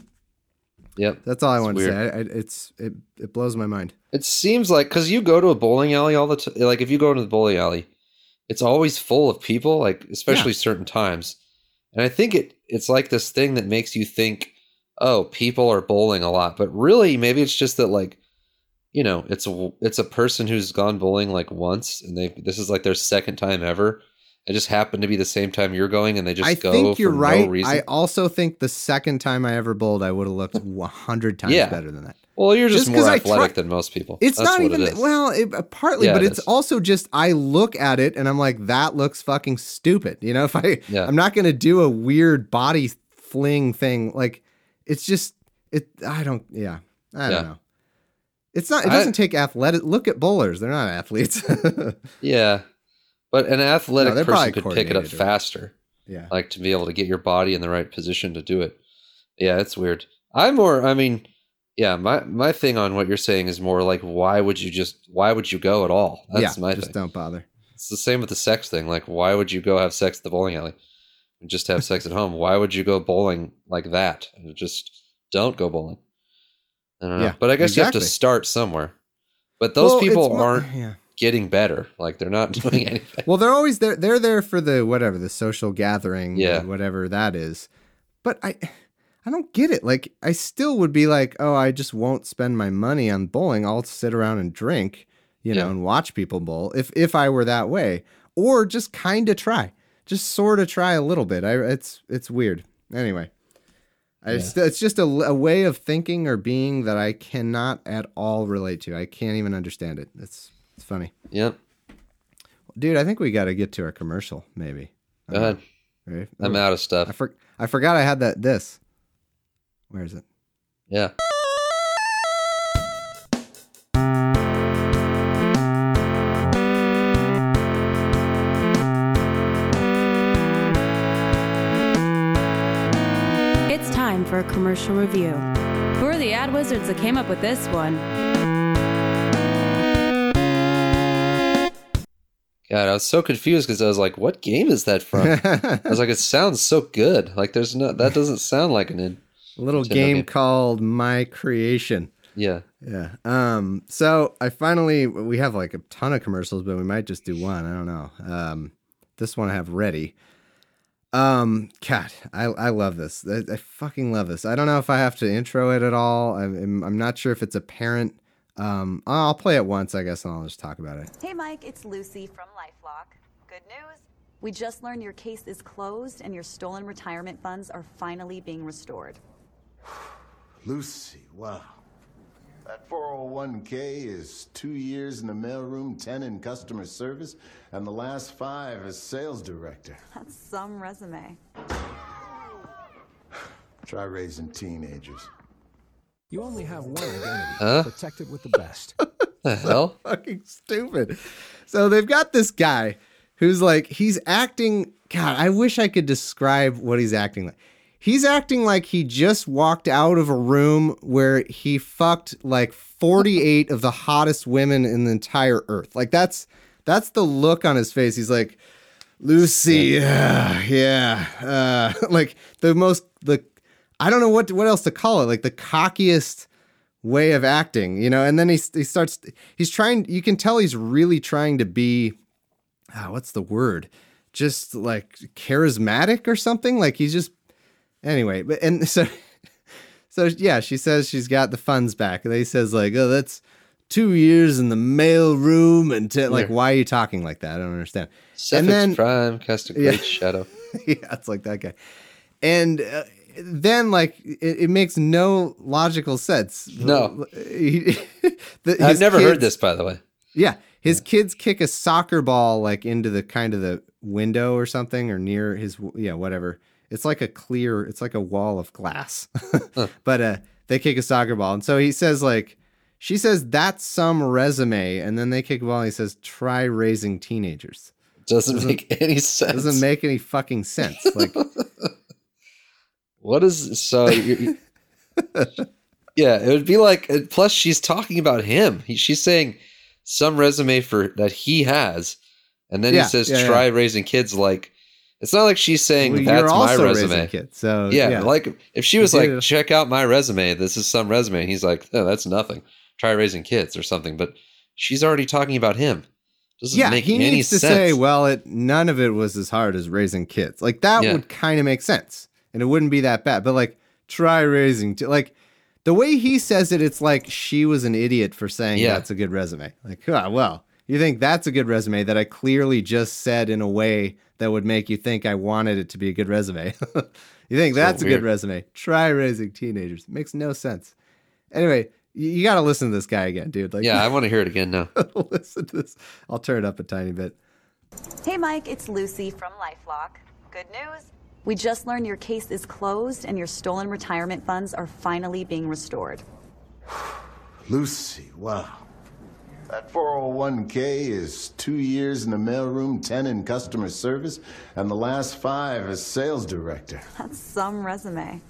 [SPEAKER 4] Yep.
[SPEAKER 3] That's all I
[SPEAKER 4] It's
[SPEAKER 3] want
[SPEAKER 4] weird.
[SPEAKER 3] to say. I, I, it's it it blows my mind.
[SPEAKER 4] It seems like because you go to a bowling alley all the time. Like if you go into the bowling alley, it's always full of people. Like especially certain times, and I think it it's like this thing that makes you think, oh, people are bowling a lot, but really maybe it's just that like, you know, it's a it's a person who's gone bowling like once, and they this is like their second time ever. It just happened to be the same time you're going, and they just
[SPEAKER 3] I
[SPEAKER 4] go
[SPEAKER 3] think you're
[SPEAKER 4] for
[SPEAKER 3] right.
[SPEAKER 4] no reason.
[SPEAKER 3] I also think the second time I ever bowled, I would have looked a hundred times
[SPEAKER 4] Yeah.
[SPEAKER 3] better than that.
[SPEAKER 4] well, you're just,
[SPEAKER 3] just 'cause
[SPEAKER 4] more
[SPEAKER 3] I
[SPEAKER 4] athletic
[SPEAKER 3] try-
[SPEAKER 4] than most people.
[SPEAKER 3] It's
[SPEAKER 4] That's
[SPEAKER 3] not
[SPEAKER 4] what
[SPEAKER 3] even
[SPEAKER 4] it is.
[SPEAKER 3] well, it, uh, partly,
[SPEAKER 4] Yeah,
[SPEAKER 3] but
[SPEAKER 4] it
[SPEAKER 3] it's
[SPEAKER 4] is.
[SPEAKER 3] also just I look at it and I'm like, that looks fucking stupid. You know, if I
[SPEAKER 4] Yeah.
[SPEAKER 3] I'm not gonna do a weird body fling thing. Like it's just it. I don't. Yeah, I don't
[SPEAKER 4] Yeah.
[SPEAKER 3] know. It's not. It
[SPEAKER 4] I-
[SPEAKER 3] doesn't take athletic. Look at bowlers; they're not athletes.
[SPEAKER 4] Yeah, but an athletic
[SPEAKER 3] No, they're
[SPEAKER 4] person
[SPEAKER 3] probably
[SPEAKER 4] could pick it up
[SPEAKER 3] coordinated or-
[SPEAKER 4] faster.
[SPEAKER 3] yeah.
[SPEAKER 4] Like to be able to get your body in the right position to do it. Yeah, it's weird. I'm more, I mean, yeah, my, my thing on what you're saying is more like, why would you just, why would you go at all? That's
[SPEAKER 3] yeah.
[SPEAKER 4] my
[SPEAKER 3] Just
[SPEAKER 4] thing.
[SPEAKER 3] don't bother.
[SPEAKER 4] It's the same with the sex thing. Like, why would you go have sex at the bowling alley and just have sex at home? Why would you go bowling like that? Just don't go bowling. I don't know.
[SPEAKER 3] Yeah,
[SPEAKER 4] but I guess you have
[SPEAKER 3] exactly.
[SPEAKER 4] to start somewhere. But those
[SPEAKER 3] Well,
[SPEAKER 4] people
[SPEAKER 3] it's mo-
[SPEAKER 4] aren't
[SPEAKER 3] Yeah.
[SPEAKER 4] getting better. Like, they're not doing anything.
[SPEAKER 3] Well, they're always there. They're there for the whatever the social gathering,
[SPEAKER 4] Yeah.
[SPEAKER 3] whatever that is. But I, I don't get it. Like, I still would be like, oh, I just won't spend my money on bowling. I'll sit around and drink, you know,
[SPEAKER 4] Yeah.
[SPEAKER 3] and watch people bowl. If if I were that way, or just kind of try, just sort of try a little bit. I it's it's weird. Anyway, I
[SPEAKER 4] Yeah.
[SPEAKER 3] st- it's just a, a way of thinking or being that I cannot at all relate to. I can't even understand it. It's it's funny.
[SPEAKER 4] Yep.
[SPEAKER 3] Dude, I think we got to get to our commercial, maybe.
[SPEAKER 4] Go ahead.
[SPEAKER 3] Right?
[SPEAKER 4] I'm
[SPEAKER 3] Oh,
[SPEAKER 4] out of stuff.
[SPEAKER 3] I, for, I forgot I had that. This. Where is it?
[SPEAKER 4] Yeah.
[SPEAKER 5] It's time for a commercial review. Who are the ad wizards that came up with this one?
[SPEAKER 4] God, I was so confused because I was like, "What game is that from?" I was like, "It sounds so good. Like, there's no that doesn't sound like an in."
[SPEAKER 3] A little
[SPEAKER 4] Nintendo
[SPEAKER 3] game
[SPEAKER 4] game.
[SPEAKER 3] called My Creation.
[SPEAKER 4] Yeah,
[SPEAKER 3] Yeah. Um. So I finally we have like a ton of commercials, but we might just do one. I don't know. Um. This one I have ready. Um. God, I I love this. I, I fucking love this. I don't know if I have to intro it at all. I'm I'm not sure if it's apparent. Um. I'll play it once, I guess, and I'll just talk about it.
[SPEAKER 7] Hey, Mike, it's Lucy from LifeLock. Good news. We just learned your case is closed and your stolen retirement funds are finally being restored.
[SPEAKER 8] Lucy, wow. That four oh one k is two years in the mailroom, ten in customer service, and the last five as sales director.
[SPEAKER 7] That's some resume.
[SPEAKER 8] Try raising teenagers.
[SPEAKER 6] You only have one identity.
[SPEAKER 4] Huh?
[SPEAKER 6] Protect it with the best.
[SPEAKER 4] the hell?
[SPEAKER 3] Fucking stupid. So they've got this guy who's like, he's acting. God, I wish I could describe what he's acting like. he's acting like he just walked out of a room where he fucked like forty-eight of the hottest women in the entire earth. Like that's that's the look on his face. He's like, Lucy, uh, yeah, uh, like the most the I don't know what what else to call it. Like the cockiest way of acting, you know. And then he he starts. He's trying. You can tell he's really trying to be. Ah, what's the word? Just like charismatic or something. Like he's just. Anyway, but and so, so yeah, she says she's got the funds back, and he says like, oh, that's two years in the mail room, and t- like, why are you talking like that? I don't understand.
[SPEAKER 4] Suffolk's
[SPEAKER 3] and then
[SPEAKER 4] Prime cast a great
[SPEAKER 3] yeah.
[SPEAKER 4] shadow.
[SPEAKER 3] Yeah, it's like that guy, and uh, then like it, it makes no logical sense.
[SPEAKER 4] No,
[SPEAKER 3] He- the-
[SPEAKER 4] I've
[SPEAKER 3] his
[SPEAKER 4] never
[SPEAKER 3] kids-
[SPEAKER 4] heard this, by the way.
[SPEAKER 3] Yeah, his kids kick a soccer ball like into the kind of the window or something, or near his yeah whatever. It's like a clear, it's like a wall of glass,
[SPEAKER 4] huh.
[SPEAKER 3] but uh, they kick a soccer ball. And so he says like, she says, that's some resume. And then they kick a ball and he says, try raising teenagers.
[SPEAKER 4] Doesn't,
[SPEAKER 3] Doesn't
[SPEAKER 4] make any sense.
[SPEAKER 3] Doesn't make any fucking sense. Like,
[SPEAKER 4] what is, so, you yeah, it would be like, plus she's talking about him. He, she's saying some resume for that he has. And then
[SPEAKER 3] Yeah,
[SPEAKER 4] he says,
[SPEAKER 3] yeah,
[SPEAKER 4] try
[SPEAKER 3] yeah.
[SPEAKER 4] raising kids. Like, it's not like she's saying
[SPEAKER 3] well,
[SPEAKER 4] that's
[SPEAKER 3] you're
[SPEAKER 4] my
[SPEAKER 3] also raising
[SPEAKER 4] resume.
[SPEAKER 3] kids, so
[SPEAKER 4] Yeah,
[SPEAKER 3] yeah.
[SPEAKER 4] like if she was
[SPEAKER 3] You
[SPEAKER 4] like,
[SPEAKER 3] did it.
[SPEAKER 4] check out my resume, this is some resume, and he's like, oh, that's nothing. Try raising kids or something. But she's already talking about him. Doesn't
[SPEAKER 3] yeah,
[SPEAKER 4] make
[SPEAKER 3] he
[SPEAKER 4] any
[SPEAKER 3] needs to
[SPEAKER 4] sense.
[SPEAKER 3] say, well, it none of it was as hard as raising kids. Like that
[SPEAKER 4] Yeah.
[SPEAKER 3] would kind of make sense, and it wouldn't be that bad. But like, try raising, t- like the way he says it, it's like she was an idiot for saying
[SPEAKER 4] Yeah.
[SPEAKER 3] that's a good resume. Like, ah, well, you think that's a good resume that I clearly just said in a way that would make you think I wanted it to be a good resume. You think
[SPEAKER 4] So
[SPEAKER 3] that's a
[SPEAKER 4] weird.
[SPEAKER 3] good resume? Try raising teenagers. It makes no sense. Anyway, you, you got to listen to this guy again, dude. Like,
[SPEAKER 4] Yeah, I want to hear it again now.
[SPEAKER 3] listen to this. I'll turn it up a tiny bit.
[SPEAKER 7] Hey, Mike, it's Lucy from LifeLock. Good news. We just learned your case is closed and your stolen retirement funds are finally being restored.
[SPEAKER 8] Lucy, wow. That four oh one k is two years in the mailroom, ten in customer service, and the last five as sales director.
[SPEAKER 7] That's some resume.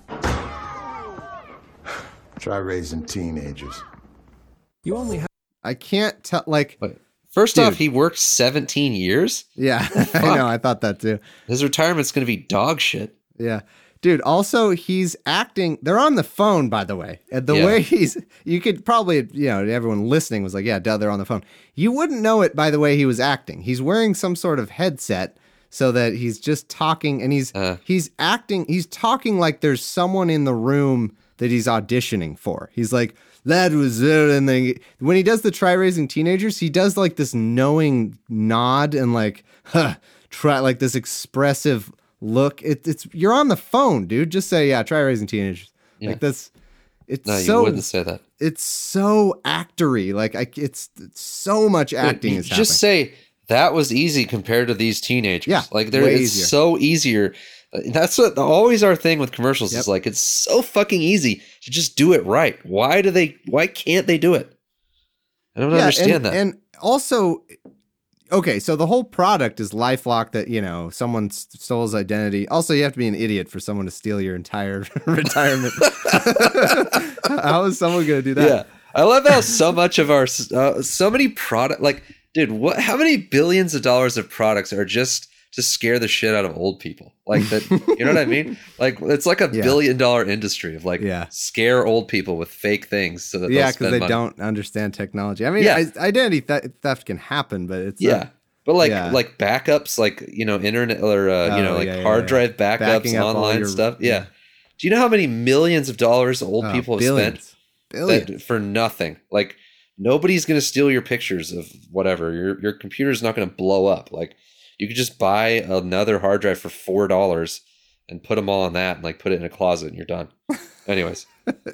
[SPEAKER 8] Try raising teenagers.
[SPEAKER 6] You only have
[SPEAKER 3] I can't tell. Like,
[SPEAKER 4] But first
[SPEAKER 3] Dude.
[SPEAKER 4] off, he worked seventeen years.
[SPEAKER 3] yeah, I know. I thought that too.
[SPEAKER 4] His retirement's going to be dog shit.
[SPEAKER 3] Yeah. Dude, also he's acting, they're on the phone, by the way. And the
[SPEAKER 4] Yeah.
[SPEAKER 3] way he's, you could probably, you know, everyone listening was like, yeah, duh, they're on the phone. You wouldn't know it by the way he was acting. He's wearing some sort of headset so that he's just talking and he's,
[SPEAKER 4] Uh.
[SPEAKER 3] he's acting, he's talking like there's someone in the room that he's auditioning for. He's like, that was it. And then when he does the try raising teenagers, he does like this knowing nod and like, huh, try like this expressive look. It, it's you're on the phone, dude. Just say, yeah, try raising teenagers.
[SPEAKER 4] Yeah.
[SPEAKER 3] Like this. It's
[SPEAKER 4] No, you
[SPEAKER 3] so
[SPEAKER 4] wouldn't say that.
[SPEAKER 3] it's so actory. Like I, it's, it's so much acting
[SPEAKER 4] You
[SPEAKER 3] is
[SPEAKER 4] just say that was easy compared to these teenagers.
[SPEAKER 3] Yeah,
[SPEAKER 4] like they're
[SPEAKER 3] way
[SPEAKER 4] it's
[SPEAKER 3] easier.
[SPEAKER 4] so easier. That's what always our thing with commercials
[SPEAKER 3] Yep.
[SPEAKER 4] is like it's so fucking easy to just do it right. Why do they? Why can't they do it? I don't
[SPEAKER 3] Yeah,
[SPEAKER 4] understand
[SPEAKER 3] and,
[SPEAKER 4] that.
[SPEAKER 3] And also, okay, so the whole product is LifeLock that, you know, someone s- stole his identity. Also, you have to be an idiot for someone to steal your entire retirement. How is someone going to do that?
[SPEAKER 4] Yeah, I love how so much of our uh, so many product like, dude, what? How many billions of dollars of products are just to scare the shit out of old people? Like that, you know what I mean? Like it's like a
[SPEAKER 3] Yeah.
[SPEAKER 4] billion dollar industry of like
[SPEAKER 3] Yeah.
[SPEAKER 4] scare old people with fake things so that
[SPEAKER 3] Yeah,
[SPEAKER 4] they'll
[SPEAKER 3] because
[SPEAKER 4] spend
[SPEAKER 3] they
[SPEAKER 4] money.
[SPEAKER 3] don't understand technology. I mean,
[SPEAKER 4] Yeah.
[SPEAKER 3] I, identity th- theft can happen, but it's uh,
[SPEAKER 4] Yeah. But like
[SPEAKER 3] Yeah.
[SPEAKER 4] like backups, like you know, internet or uh, you
[SPEAKER 3] Oh,
[SPEAKER 4] know, like
[SPEAKER 3] yeah, yeah,
[SPEAKER 4] hard
[SPEAKER 3] yeah.
[SPEAKER 4] drive backups,
[SPEAKER 3] Backing up all
[SPEAKER 4] online
[SPEAKER 3] your-
[SPEAKER 4] stuff. Yeah.
[SPEAKER 3] yeah.
[SPEAKER 4] Do you know how many millions of dollars old
[SPEAKER 3] oh,
[SPEAKER 4] people have
[SPEAKER 3] billions.
[SPEAKER 4] spent
[SPEAKER 3] Billions.
[SPEAKER 4] that, for nothing? Like nobody's gonna steal your pictures of whatever. Your your computer's not gonna blow up. Like you could just buy another hard drive for four dollars and put them all on that and like put it in a closet and you're done. Anyways,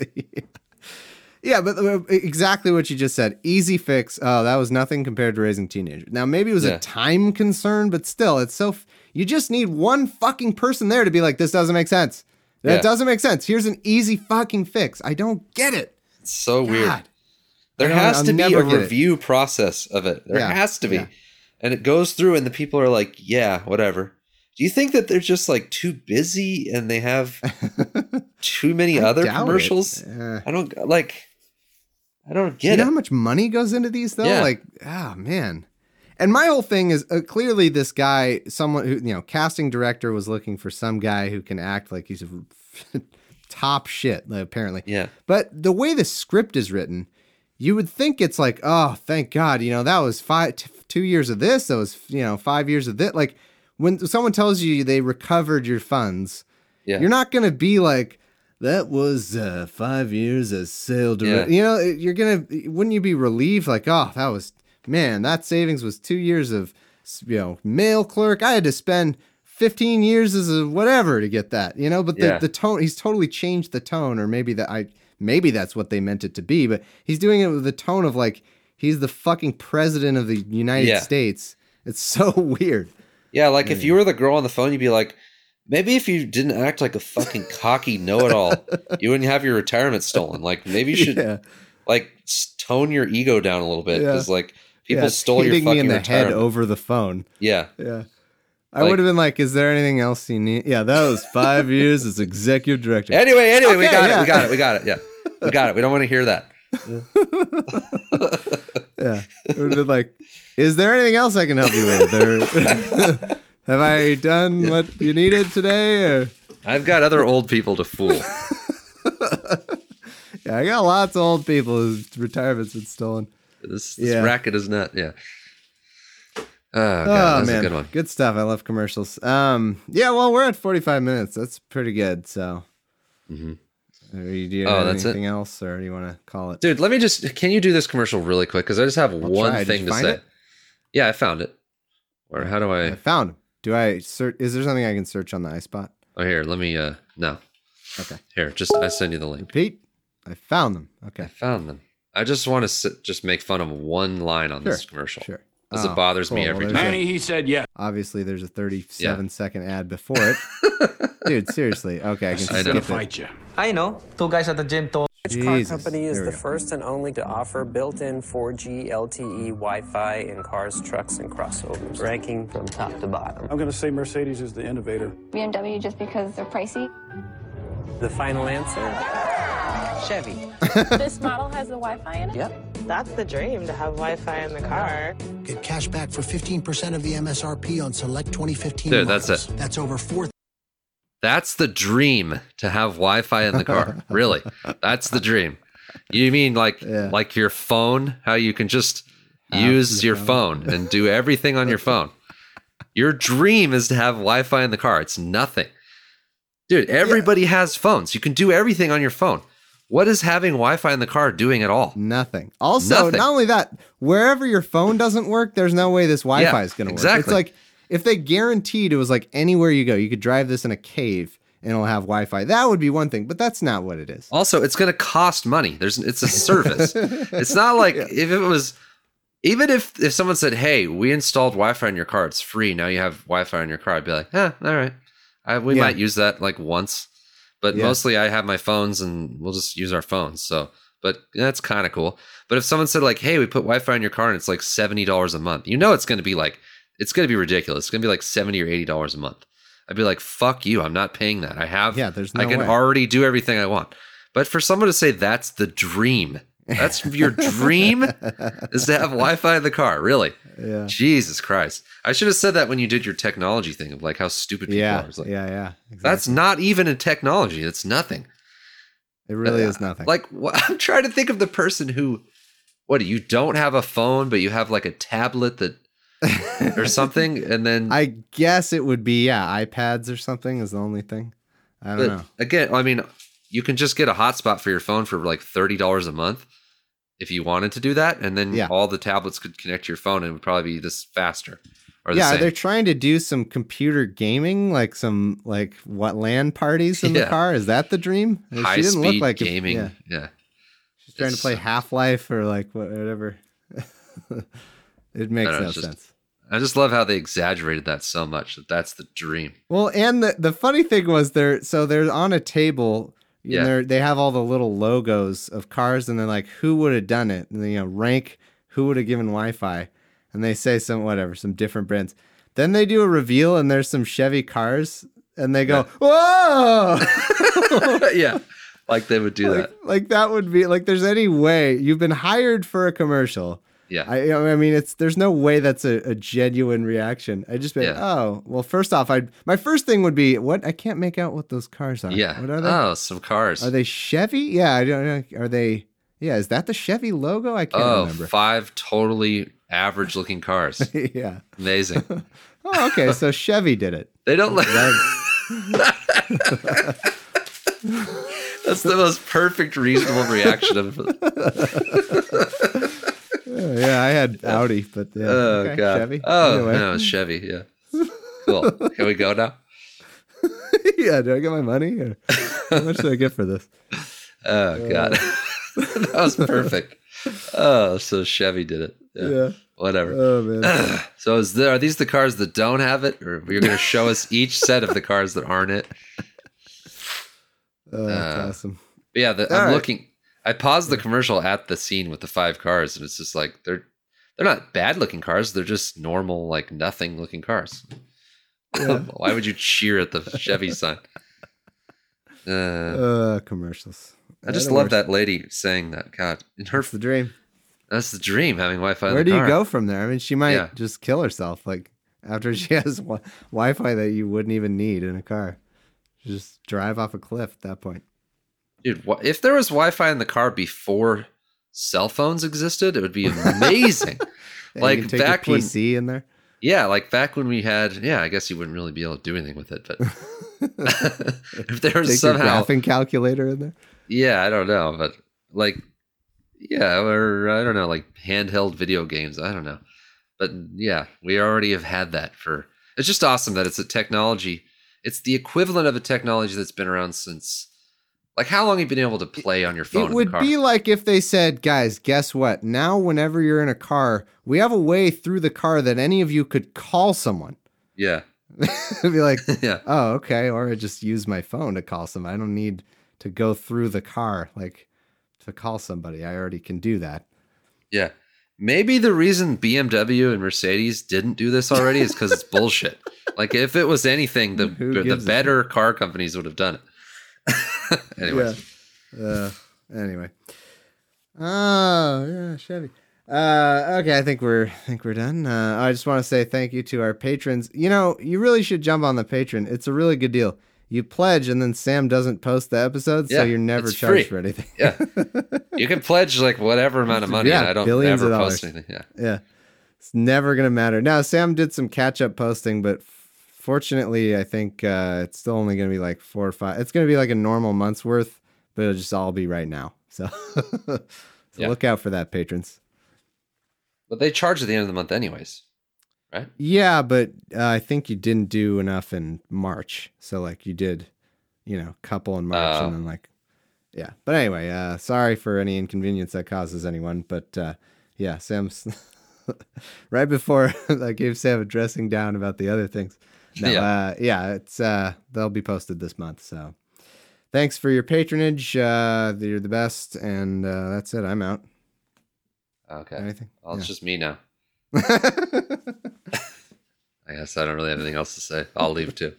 [SPEAKER 3] Yeah, but uh, exactly what you just said. Easy fix. Oh, that was nothing compared to raising teenagers. Now, maybe it was
[SPEAKER 4] Yeah.
[SPEAKER 3] a time concern, but still, it's so. F- you just need one fucking person there to be like, this doesn't make sense. That
[SPEAKER 4] Yeah.
[SPEAKER 3] doesn't make sense. Here's an easy fucking fix. I don't get it.
[SPEAKER 4] it's so weird.
[SPEAKER 3] God.
[SPEAKER 4] There
[SPEAKER 3] I don't-
[SPEAKER 4] has
[SPEAKER 3] I'll
[SPEAKER 4] to be
[SPEAKER 3] never
[SPEAKER 4] a
[SPEAKER 3] get it.
[SPEAKER 4] review process of it. There
[SPEAKER 3] Yeah,
[SPEAKER 4] has to be.
[SPEAKER 3] yeah.
[SPEAKER 4] And it goes through and the people are like, yeah, whatever. Do you think that they're just like too busy and they have too many other
[SPEAKER 3] doubt
[SPEAKER 4] commercials?
[SPEAKER 3] it. Uh,
[SPEAKER 4] I don't like. I don't
[SPEAKER 3] you
[SPEAKER 4] get
[SPEAKER 3] know
[SPEAKER 4] it.
[SPEAKER 3] how much money goes into these though?
[SPEAKER 4] Yeah.
[SPEAKER 3] Like, oh man. And my whole thing is uh, clearly this guy, someone who, you know, casting director was looking for some guy who can act like he's a top shit, apparently.
[SPEAKER 4] Yeah.
[SPEAKER 3] But the way the script is written, you would think it's like, oh, thank God, you know, that was five, t- two years of this. That was, you know, five years of this. Like when someone tells you they recovered your funds,
[SPEAKER 4] Yeah.
[SPEAKER 3] you're not going to be like, that was uh, five years as sale direct.
[SPEAKER 4] Yeah.
[SPEAKER 3] You know, you're going to, wouldn't you be relieved? Like, oh, that was, man, that savings was two years of, you know, mail clerk. I had to spend fifteen years as a whatever to get that, you know, but the,
[SPEAKER 4] Yeah.
[SPEAKER 3] the tone, he's totally changed the tone, or maybe that I, maybe that's what they meant it to be, but he's doing it with the tone of like, he's the fucking president of the United
[SPEAKER 4] Yeah.
[SPEAKER 3] States. It's so weird.
[SPEAKER 4] Yeah, like if you were the girl on the phone, you'd be like, maybe if you didn't act like a fucking cocky know-it-all, you wouldn't have your retirement stolen. Like maybe you should
[SPEAKER 3] Yeah.
[SPEAKER 4] like s- tone your ego down a little bit
[SPEAKER 3] Yeah.
[SPEAKER 4] because like people
[SPEAKER 3] Yeah,
[SPEAKER 4] stole your
[SPEAKER 3] hitting
[SPEAKER 4] fucking
[SPEAKER 3] me in the
[SPEAKER 4] retirement.
[SPEAKER 3] head over the phone.
[SPEAKER 4] Yeah,
[SPEAKER 3] Yeah. I
[SPEAKER 4] Like-
[SPEAKER 3] would have been like, is there anything else you need? Yeah, that was five years as executive director.
[SPEAKER 4] Anyway, anyway, we
[SPEAKER 3] Okay,
[SPEAKER 4] got
[SPEAKER 3] yeah.
[SPEAKER 4] it. We got it. We got it. Yeah. We got it. We don't want to hear that.
[SPEAKER 3] Yeah. It would have been like, is there anything else I can help you with? Or, have I done what you needed today? Or,
[SPEAKER 4] I've got other old people to fool.
[SPEAKER 3] yeah, I got lots of old people whose retirement's been stolen.
[SPEAKER 4] This, this
[SPEAKER 3] Yeah.
[SPEAKER 4] racket is not. Yeah. Oh, God.
[SPEAKER 3] Oh,
[SPEAKER 4] that's
[SPEAKER 3] man.
[SPEAKER 4] a good one.
[SPEAKER 3] Good stuff. I love commercials. Um, yeah, well, we're at forty-five minutes. That's pretty good. So,
[SPEAKER 4] Mm-hmm.
[SPEAKER 3] are you, do you
[SPEAKER 4] Oh,
[SPEAKER 3] have
[SPEAKER 4] that's it?
[SPEAKER 3] anything else, or do you want to call it?
[SPEAKER 4] Dude, let me just. Can you do this commercial really quick? Because I just have one
[SPEAKER 3] try. Did
[SPEAKER 4] thing
[SPEAKER 3] you
[SPEAKER 4] to
[SPEAKER 3] find
[SPEAKER 4] say.
[SPEAKER 3] it?
[SPEAKER 4] Yeah, I found it. Or how do
[SPEAKER 3] I
[SPEAKER 4] I?
[SPEAKER 3] found him. Do I search? Is there something I can search on the iSpot?
[SPEAKER 4] Oh, here. Let me. Uh, no.
[SPEAKER 3] Okay.
[SPEAKER 4] Here, just I send you the link.
[SPEAKER 3] Repeat. I found them.
[SPEAKER 4] I
[SPEAKER 3] Okay.
[SPEAKER 4] found them. I just want to sit, just make fun of one line on this
[SPEAKER 3] Sure,
[SPEAKER 4] commercial.
[SPEAKER 3] Sure.
[SPEAKER 4] Because
[SPEAKER 3] Oh,
[SPEAKER 4] it bothers me
[SPEAKER 3] cool.
[SPEAKER 4] every
[SPEAKER 3] Well,
[SPEAKER 4] time.
[SPEAKER 3] there's a-
[SPEAKER 6] he said yes.
[SPEAKER 3] Obviously, there's a thirty-seven second ad before it. Dude, seriously. Okay, I can
[SPEAKER 4] I
[SPEAKER 3] skip
[SPEAKER 4] know.
[SPEAKER 3] it.
[SPEAKER 6] Fight you.
[SPEAKER 9] I know. Two guys at the gym told
[SPEAKER 6] Which car
[SPEAKER 3] Jesus.
[SPEAKER 6] company is
[SPEAKER 3] There we
[SPEAKER 6] the
[SPEAKER 3] go.
[SPEAKER 6] first and only to offer built-in four G L T E Wi-Fi in cars, trucks, and crossovers? Ranking from top to bottom.
[SPEAKER 10] I'm going to say Mercedes is the innovator.
[SPEAKER 11] B M W just because they're pricey.
[SPEAKER 6] The final answer? Chevy.
[SPEAKER 11] This model has the Wi-Fi in it?
[SPEAKER 6] Yep.
[SPEAKER 12] That's the dream, to have Wi-Fi in the car.
[SPEAKER 13] Get cash back for fifteen percent of the M S R P on select twenty fifteen
[SPEAKER 4] Dude, that's
[SPEAKER 13] models.
[SPEAKER 4] it.
[SPEAKER 13] That's over four.
[SPEAKER 4] That's the dream, to have Wi-Fi in the car. Really, that's the dream. You mean like
[SPEAKER 3] Yeah.
[SPEAKER 4] like your phone? How you can just
[SPEAKER 3] Have
[SPEAKER 4] use
[SPEAKER 3] your
[SPEAKER 4] your phone. and do everything on your phone. Your dream is to have Wi-Fi in the car. It's nothing, dude. Everybody has phones. You can do everything on your phone. What is having Wi-Fi in the car doing at all?
[SPEAKER 3] Nothing. Also,
[SPEAKER 4] Nothing.
[SPEAKER 3] not only that, wherever your phone doesn't work, there's no way this Wi-Fi
[SPEAKER 4] Yeah,
[SPEAKER 3] is going to work.
[SPEAKER 4] exactly.
[SPEAKER 3] It's like if they guaranteed it was like anywhere you go, you could drive this in a cave and it'll have Wi-Fi. That would be one thing, but that's not what it is.
[SPEAKER 4] Also, it's going to cost money. There's it's a service. It's not like if it was even if if someone said, "Hey, we installed Wi-Fi in your car. It's free. Now you have Wi-Fi in your car." I'd be like, "Eh, all right. I, we
[SPEAKER 3] Yeah.
[SPEAKER 4] might use that like once." But
[SPEAKER 3] Yeah.
[SPEAKER 4] mostly I have my phones and we'll just use our phones. So, but that's kind of cool. But if someone said like, "Hey, we put Wi-Fi in your car and it's like seventy dollars a month." You know it's going to be like it's going to be ridiculous. It's going to be like seventy or eighty dollars a month. I'd be like, "Fuck you. I'm not paying that. I have
[SPEAKER 3] Yeah, there's
[SPEAKER 4] I
[SPEAKER 3] no
[SPEAKER 4] can
[SPEAKER 3] way.
[SPEAKER 4] already do everything I want." But for someone to say that's the dream, that's your dream is to have Wi-Fi in the car. Really?
[SPEAKER 3] Yeah.
[SPEAKER 4] Jesus Christ. I should have said that when you did your technology thing of like how stupid people
[SPEAKER 3] Yeah.
[SPEAKER 4] are. It's like,
[SPEAKER 3] yeah. Yeah. Exactly.
[SPEAKER 4] that's not even a technology. It's nothing.
[SPEAKER 3] it really
[SPEAKER 4] Uh,
[SPEAKER 3] is nothing.
[SPEAKER 4] Like wh- I'm trying to think of the person who, what, you don't have a phone, but you have like a tablet that or something. And then,
[SPEAKER 3] I guess it would be, yeah, iPads or something is the only thing. I don't
[SPEAKER 4] but
[SPEAKER 3] know.
[SPEAKER 4] again, I mean, you can just get a hotspot for your phone for like thirty dollars a month if you wanted to do that. And then
[SPEAKER 3] Yeah.
[SPEAKER 4] all the tablets could connect to your phone and it would probably be this faster or the
[SPEAKER 3] Yeah,
[SPEAKER 4] same.
[SPEAKER 3] they're trying to do some computer gaming, like some like what LAN parties in
[SPEAKER 4] Yeah.
[SPEAKER 3] the car. Is that the dream?
[SPEAKER 4] High
[SPEAKER 3] she didn't look
[SPEAKER 4] speed
[SPEAKER 3] like if-
[SPEAKER 4] gaming.
[SPEAKER 3] yeah.
[SPEAKER 4] yeah.
[SPEAKER 3] She's trying to
[SPEAKER 4] It's-
[SPEAKER 3] play Half Life or like wha- whatever. It makes
[SPEAKER 4] I don't know,
[SPEAKER 3] no
[SPEAKER 4] it's just-
[SPEAKER 3] sense.
[SPEAKER 4] I just love how they exaggerated that so much that that's the dream.
[SPEAKER 3] Well, and the the funny thing was they're so they're on a table.
[SPEAKER 4] Yeah.
[SPEAKER 3] And they're, they have all the little logos of cars, and they're like, "Who would have done it?" And they, you know, rank who would have given Wi-Fi, and they say some whatever, some different brands. then they do a reveal and there's some Chevy cars and they go, whoa!
[SPEAKER 4] Yeah, like they would do
[SPEAKER 3] like,
[SPEAKER 4] that.
[SPEAKER 3] Like that would be, like there's any way, you've been hired for a commercial.
[SPEAKER 4] Yeah.
[SPEAKER 3] I I mean, it's there's no way that's a, a genuine reaction. I just be like,
[SPEAKER 4] Yeah.
[SPEAKER 3] oh, well, first off, I'd my first thing would be, what? I can't make out what those cars are.
[SPEAKER 4] Yeah.
[SPEAKER 3] What are they?
[SPEAKER 4] Oh, some cars.
[SPEAKER 3] Are they Chevy? Yeah, I don't know. Are they, yeah, is that the Chevy logo? I can't
[SPEAKER 4] oh,
[SPEAKER 3] remember.
[SPEAKER 4] five totally average looking cars.
[SPEAKER 3] Yeah.
[SPEAKER 4] Amazing.
[SPEAKER 3] Oh, okay. So Chevy did it.
[SPEAKER 4] They don't like. That's the most perfect, reasonable reaction of it.
[SPEAKER 3] Oh, yeah, I had Audi, but yeah.
[SPEAKER 4] Oh,
[SPEAKER 3] okay,
[SPEAKER 4] God.
[SPEAKER 3] Chevy.
[SPEAKER 4] Oh,
[SPEAKER 3] Anyway.
[SPEAKER 4] no, it's Chevy. Yeah. Cool. Can we go now?
[SPEAKER 3] Yeah, do I get my money? Or how much do I get for this?
[SPEAKER 4] Oh, God. That was perfect. Oh, so Chevy did it. Yeah.
[SPEAKER 3] Yeah.
[SPEAKER 4] Whatever.
[SPEAKER 3] Oh, man.
[SPEAKER 4] So is there, are these the cars that don't have it? Or you're going to show us each set of the cars that aren't it?
[SPEAKER 3] Oh, that's
[SPEAKER 4] Uh,
[SPEAKER 3] awesome.
[SPEAKER 4] But yeah, the,
[SPEAKER 3] All
[SPEAKER 4] I'm
[SPEAKER 3] right.
[SPEAKER 4] looking. I paused the commercial at the scene with the five cars, and it's just like they're they're not bad looking cars. They're just normal, like nothing looking cars.
[SPEAKER 3] Yeah.
[SPEAKER 4] Why would you cheer at the Chevy sign? Uh,
[SPEAKER 3] Uh, commercials.
[SPEAKER 4] I just
[SPEAKER 3] don't
[SPEAKER 4] love
[SPEAKER 3] work.
[SPEAKER 4] that lady saying that. God, in her
[SPEAKER 3] That's the dream.
[SPEAKER 4] that's the dream, having Wi-Fi.
[SPEAKER 3] Where
[SPEAKER 4] in the
[SPEAKER 3] do you
[SPEAKER 4] car.
[SPEAKER 3] go from there? I mean, she might
[SPEAKER 4] Yeah.
[SPEAKER 3] just kill herself, like after she has wi- Wi-Fi that you wouldn't even need in a car. Just drive off a cliff at that point.
[SPEAKER 4] Dude, wha- if there was Wi-Fi in the car before cell phones existed, it would be amazing.
[SPEAKER 3] Yeah,
[SPEAKER 4] like
[SPEAKER 3] you can take
[SPEAKER 4] back
[SPEAKER 3] your
[SPEAKER 4] when,
[SPEAKER 3] P C in there.
[SPEAKER 4] yeah, like back when we had, yeah, I guess you wouldn't really be able to do anything with it, but if there was
[SPEAKER 3] Take
[SPEAKER 4] somehow,
[SPEAKER 3] your graphing calculator in there.
[SPEAKER 4] yeah, I don't know, but like, yeah, or I don't know, like handheld video games, I don't know, but yeah, we already have had that for. It's just awesome that it's a technology. It's the equivalent of a technology that's been around since. Like, how long have you been able to play on your phone?
[SPEAKER 3] It
[SPEAKER 4] in the
[SPEAKER 3] would
[SPEAKER 4] car?
[SPEAKER 3] be like if they said, guys, guess what? Now, whenever you're in a car, we have a way through the car that any of you could call someone.
[SPEAKER 4] Yeah.
[SPEAKER 3] It'd be like,
[SPEAKER 4] Yeah.
[SPEAKER 3] oh, okay. Or I just use my phone to call someone. I don't need to go through the car like to call somebody. I already can do that.
[SPEAKER 4] Yeah. Maybe the reason B M W and Mercedes didn't do this already is because it's bullshit. Like, if it was anything, the
[SPEAKER 3] Who
[SPEAKER 4] the
[SPEAKER 3] gives a-
[SPEAKER 4] better car companies would have done it. Anyway.
[SPEAKER 3] Yeah. Uh, anyway. Oh, yeah, Chevy. Uh, okay, I think we're I think we're done. Uh, I just want to say thank you to our patrons. You know, you really should jump on the Patreon. It's a really good deal. You pledge, and then Sam doesn't post the episodes,
[SPEAKER 4] Yeah,
[SPEAKER 3] so you're never
[SPEAKER 4] it's
[SPEAKER 3] charged
[SPEAKER 4] free.
[SPEAKER 3] for anything.
[SPEAKER 4] Yeah. You can pledge like whatever amount of money.
[SPEAKER 3] Yeah,
[SPEAKER 4] and I don't
[SPEAKER 3] billions
[SPEAKER 4] ever
[SPEAKER 3] of
[SPEAKER 4] post
[SPEAKER 3] dollars.
[SPEAKER 4] anything. Yeah.
[SPEAKER 3] Yeah. It's never going to matter. Now, Sam did some catch-up posting, but fortunately, I think uh, it's still only going to be like four or five. It's going to be like a normal month's worth, but it'll just all be right now. So, so
[SPEAKER 4] Yeah.
[SPEAKER 3] look out for that, patrons.
[SPEAKER 4] But they charge at the end of the month anyways. Right?
[SPEAKER 3] Yeah, but uh, I think you didn't do enough in March. So, like, you did, you know, couple in March
[SPEAKER 4] Oh.
[SPEAKER 3] and then, like, yeah. But anyway, uh, sorry for any inconvenience that causes anyone. But uh, yeah, Sam's right before I gave Sam a dressing down about the other things. No,
[SPEAKER 4] Yeah.
[SPEAKER 3] uh, yeah, it's uh, they'll be posted this month. So thanks for your patronage. Uh, you're the best. And uh, that's it. I'm out.
[SPEAKER 4] Okay.
[SPEAKER 3] Anything?
[SPEAKER 4] Well, it's
[SPEAKER 3] Yeah.
[SPEAKER 4] just me now. I guess I don't really have anything else to say. I'll leave too.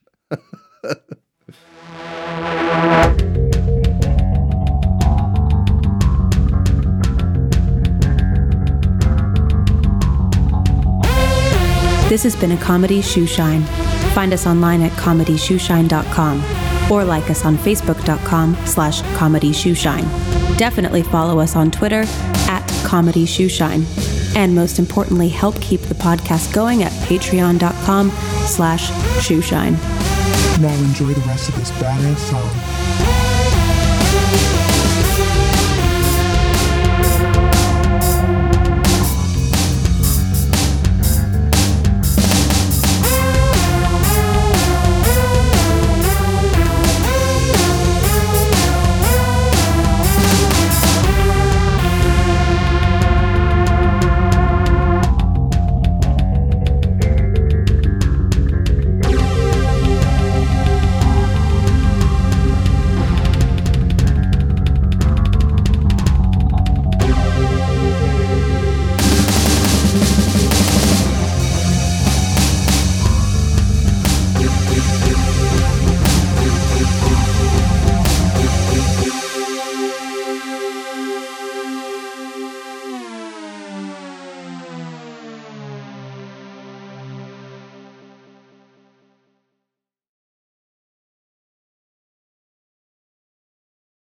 [SPEAKER 5] This has been a Comedy Shoe Shine. Find us online at comedy shoe shine dot com or like us on facebook dot com slash comedy shoe shine. Definitely follow us on Twitter at Comedy Shoe Shine. And most importantly, help keep the podcast going at patreon dot com slash shoe shine.
[SPEAKER 14] Now enjoy the rest of this badass song.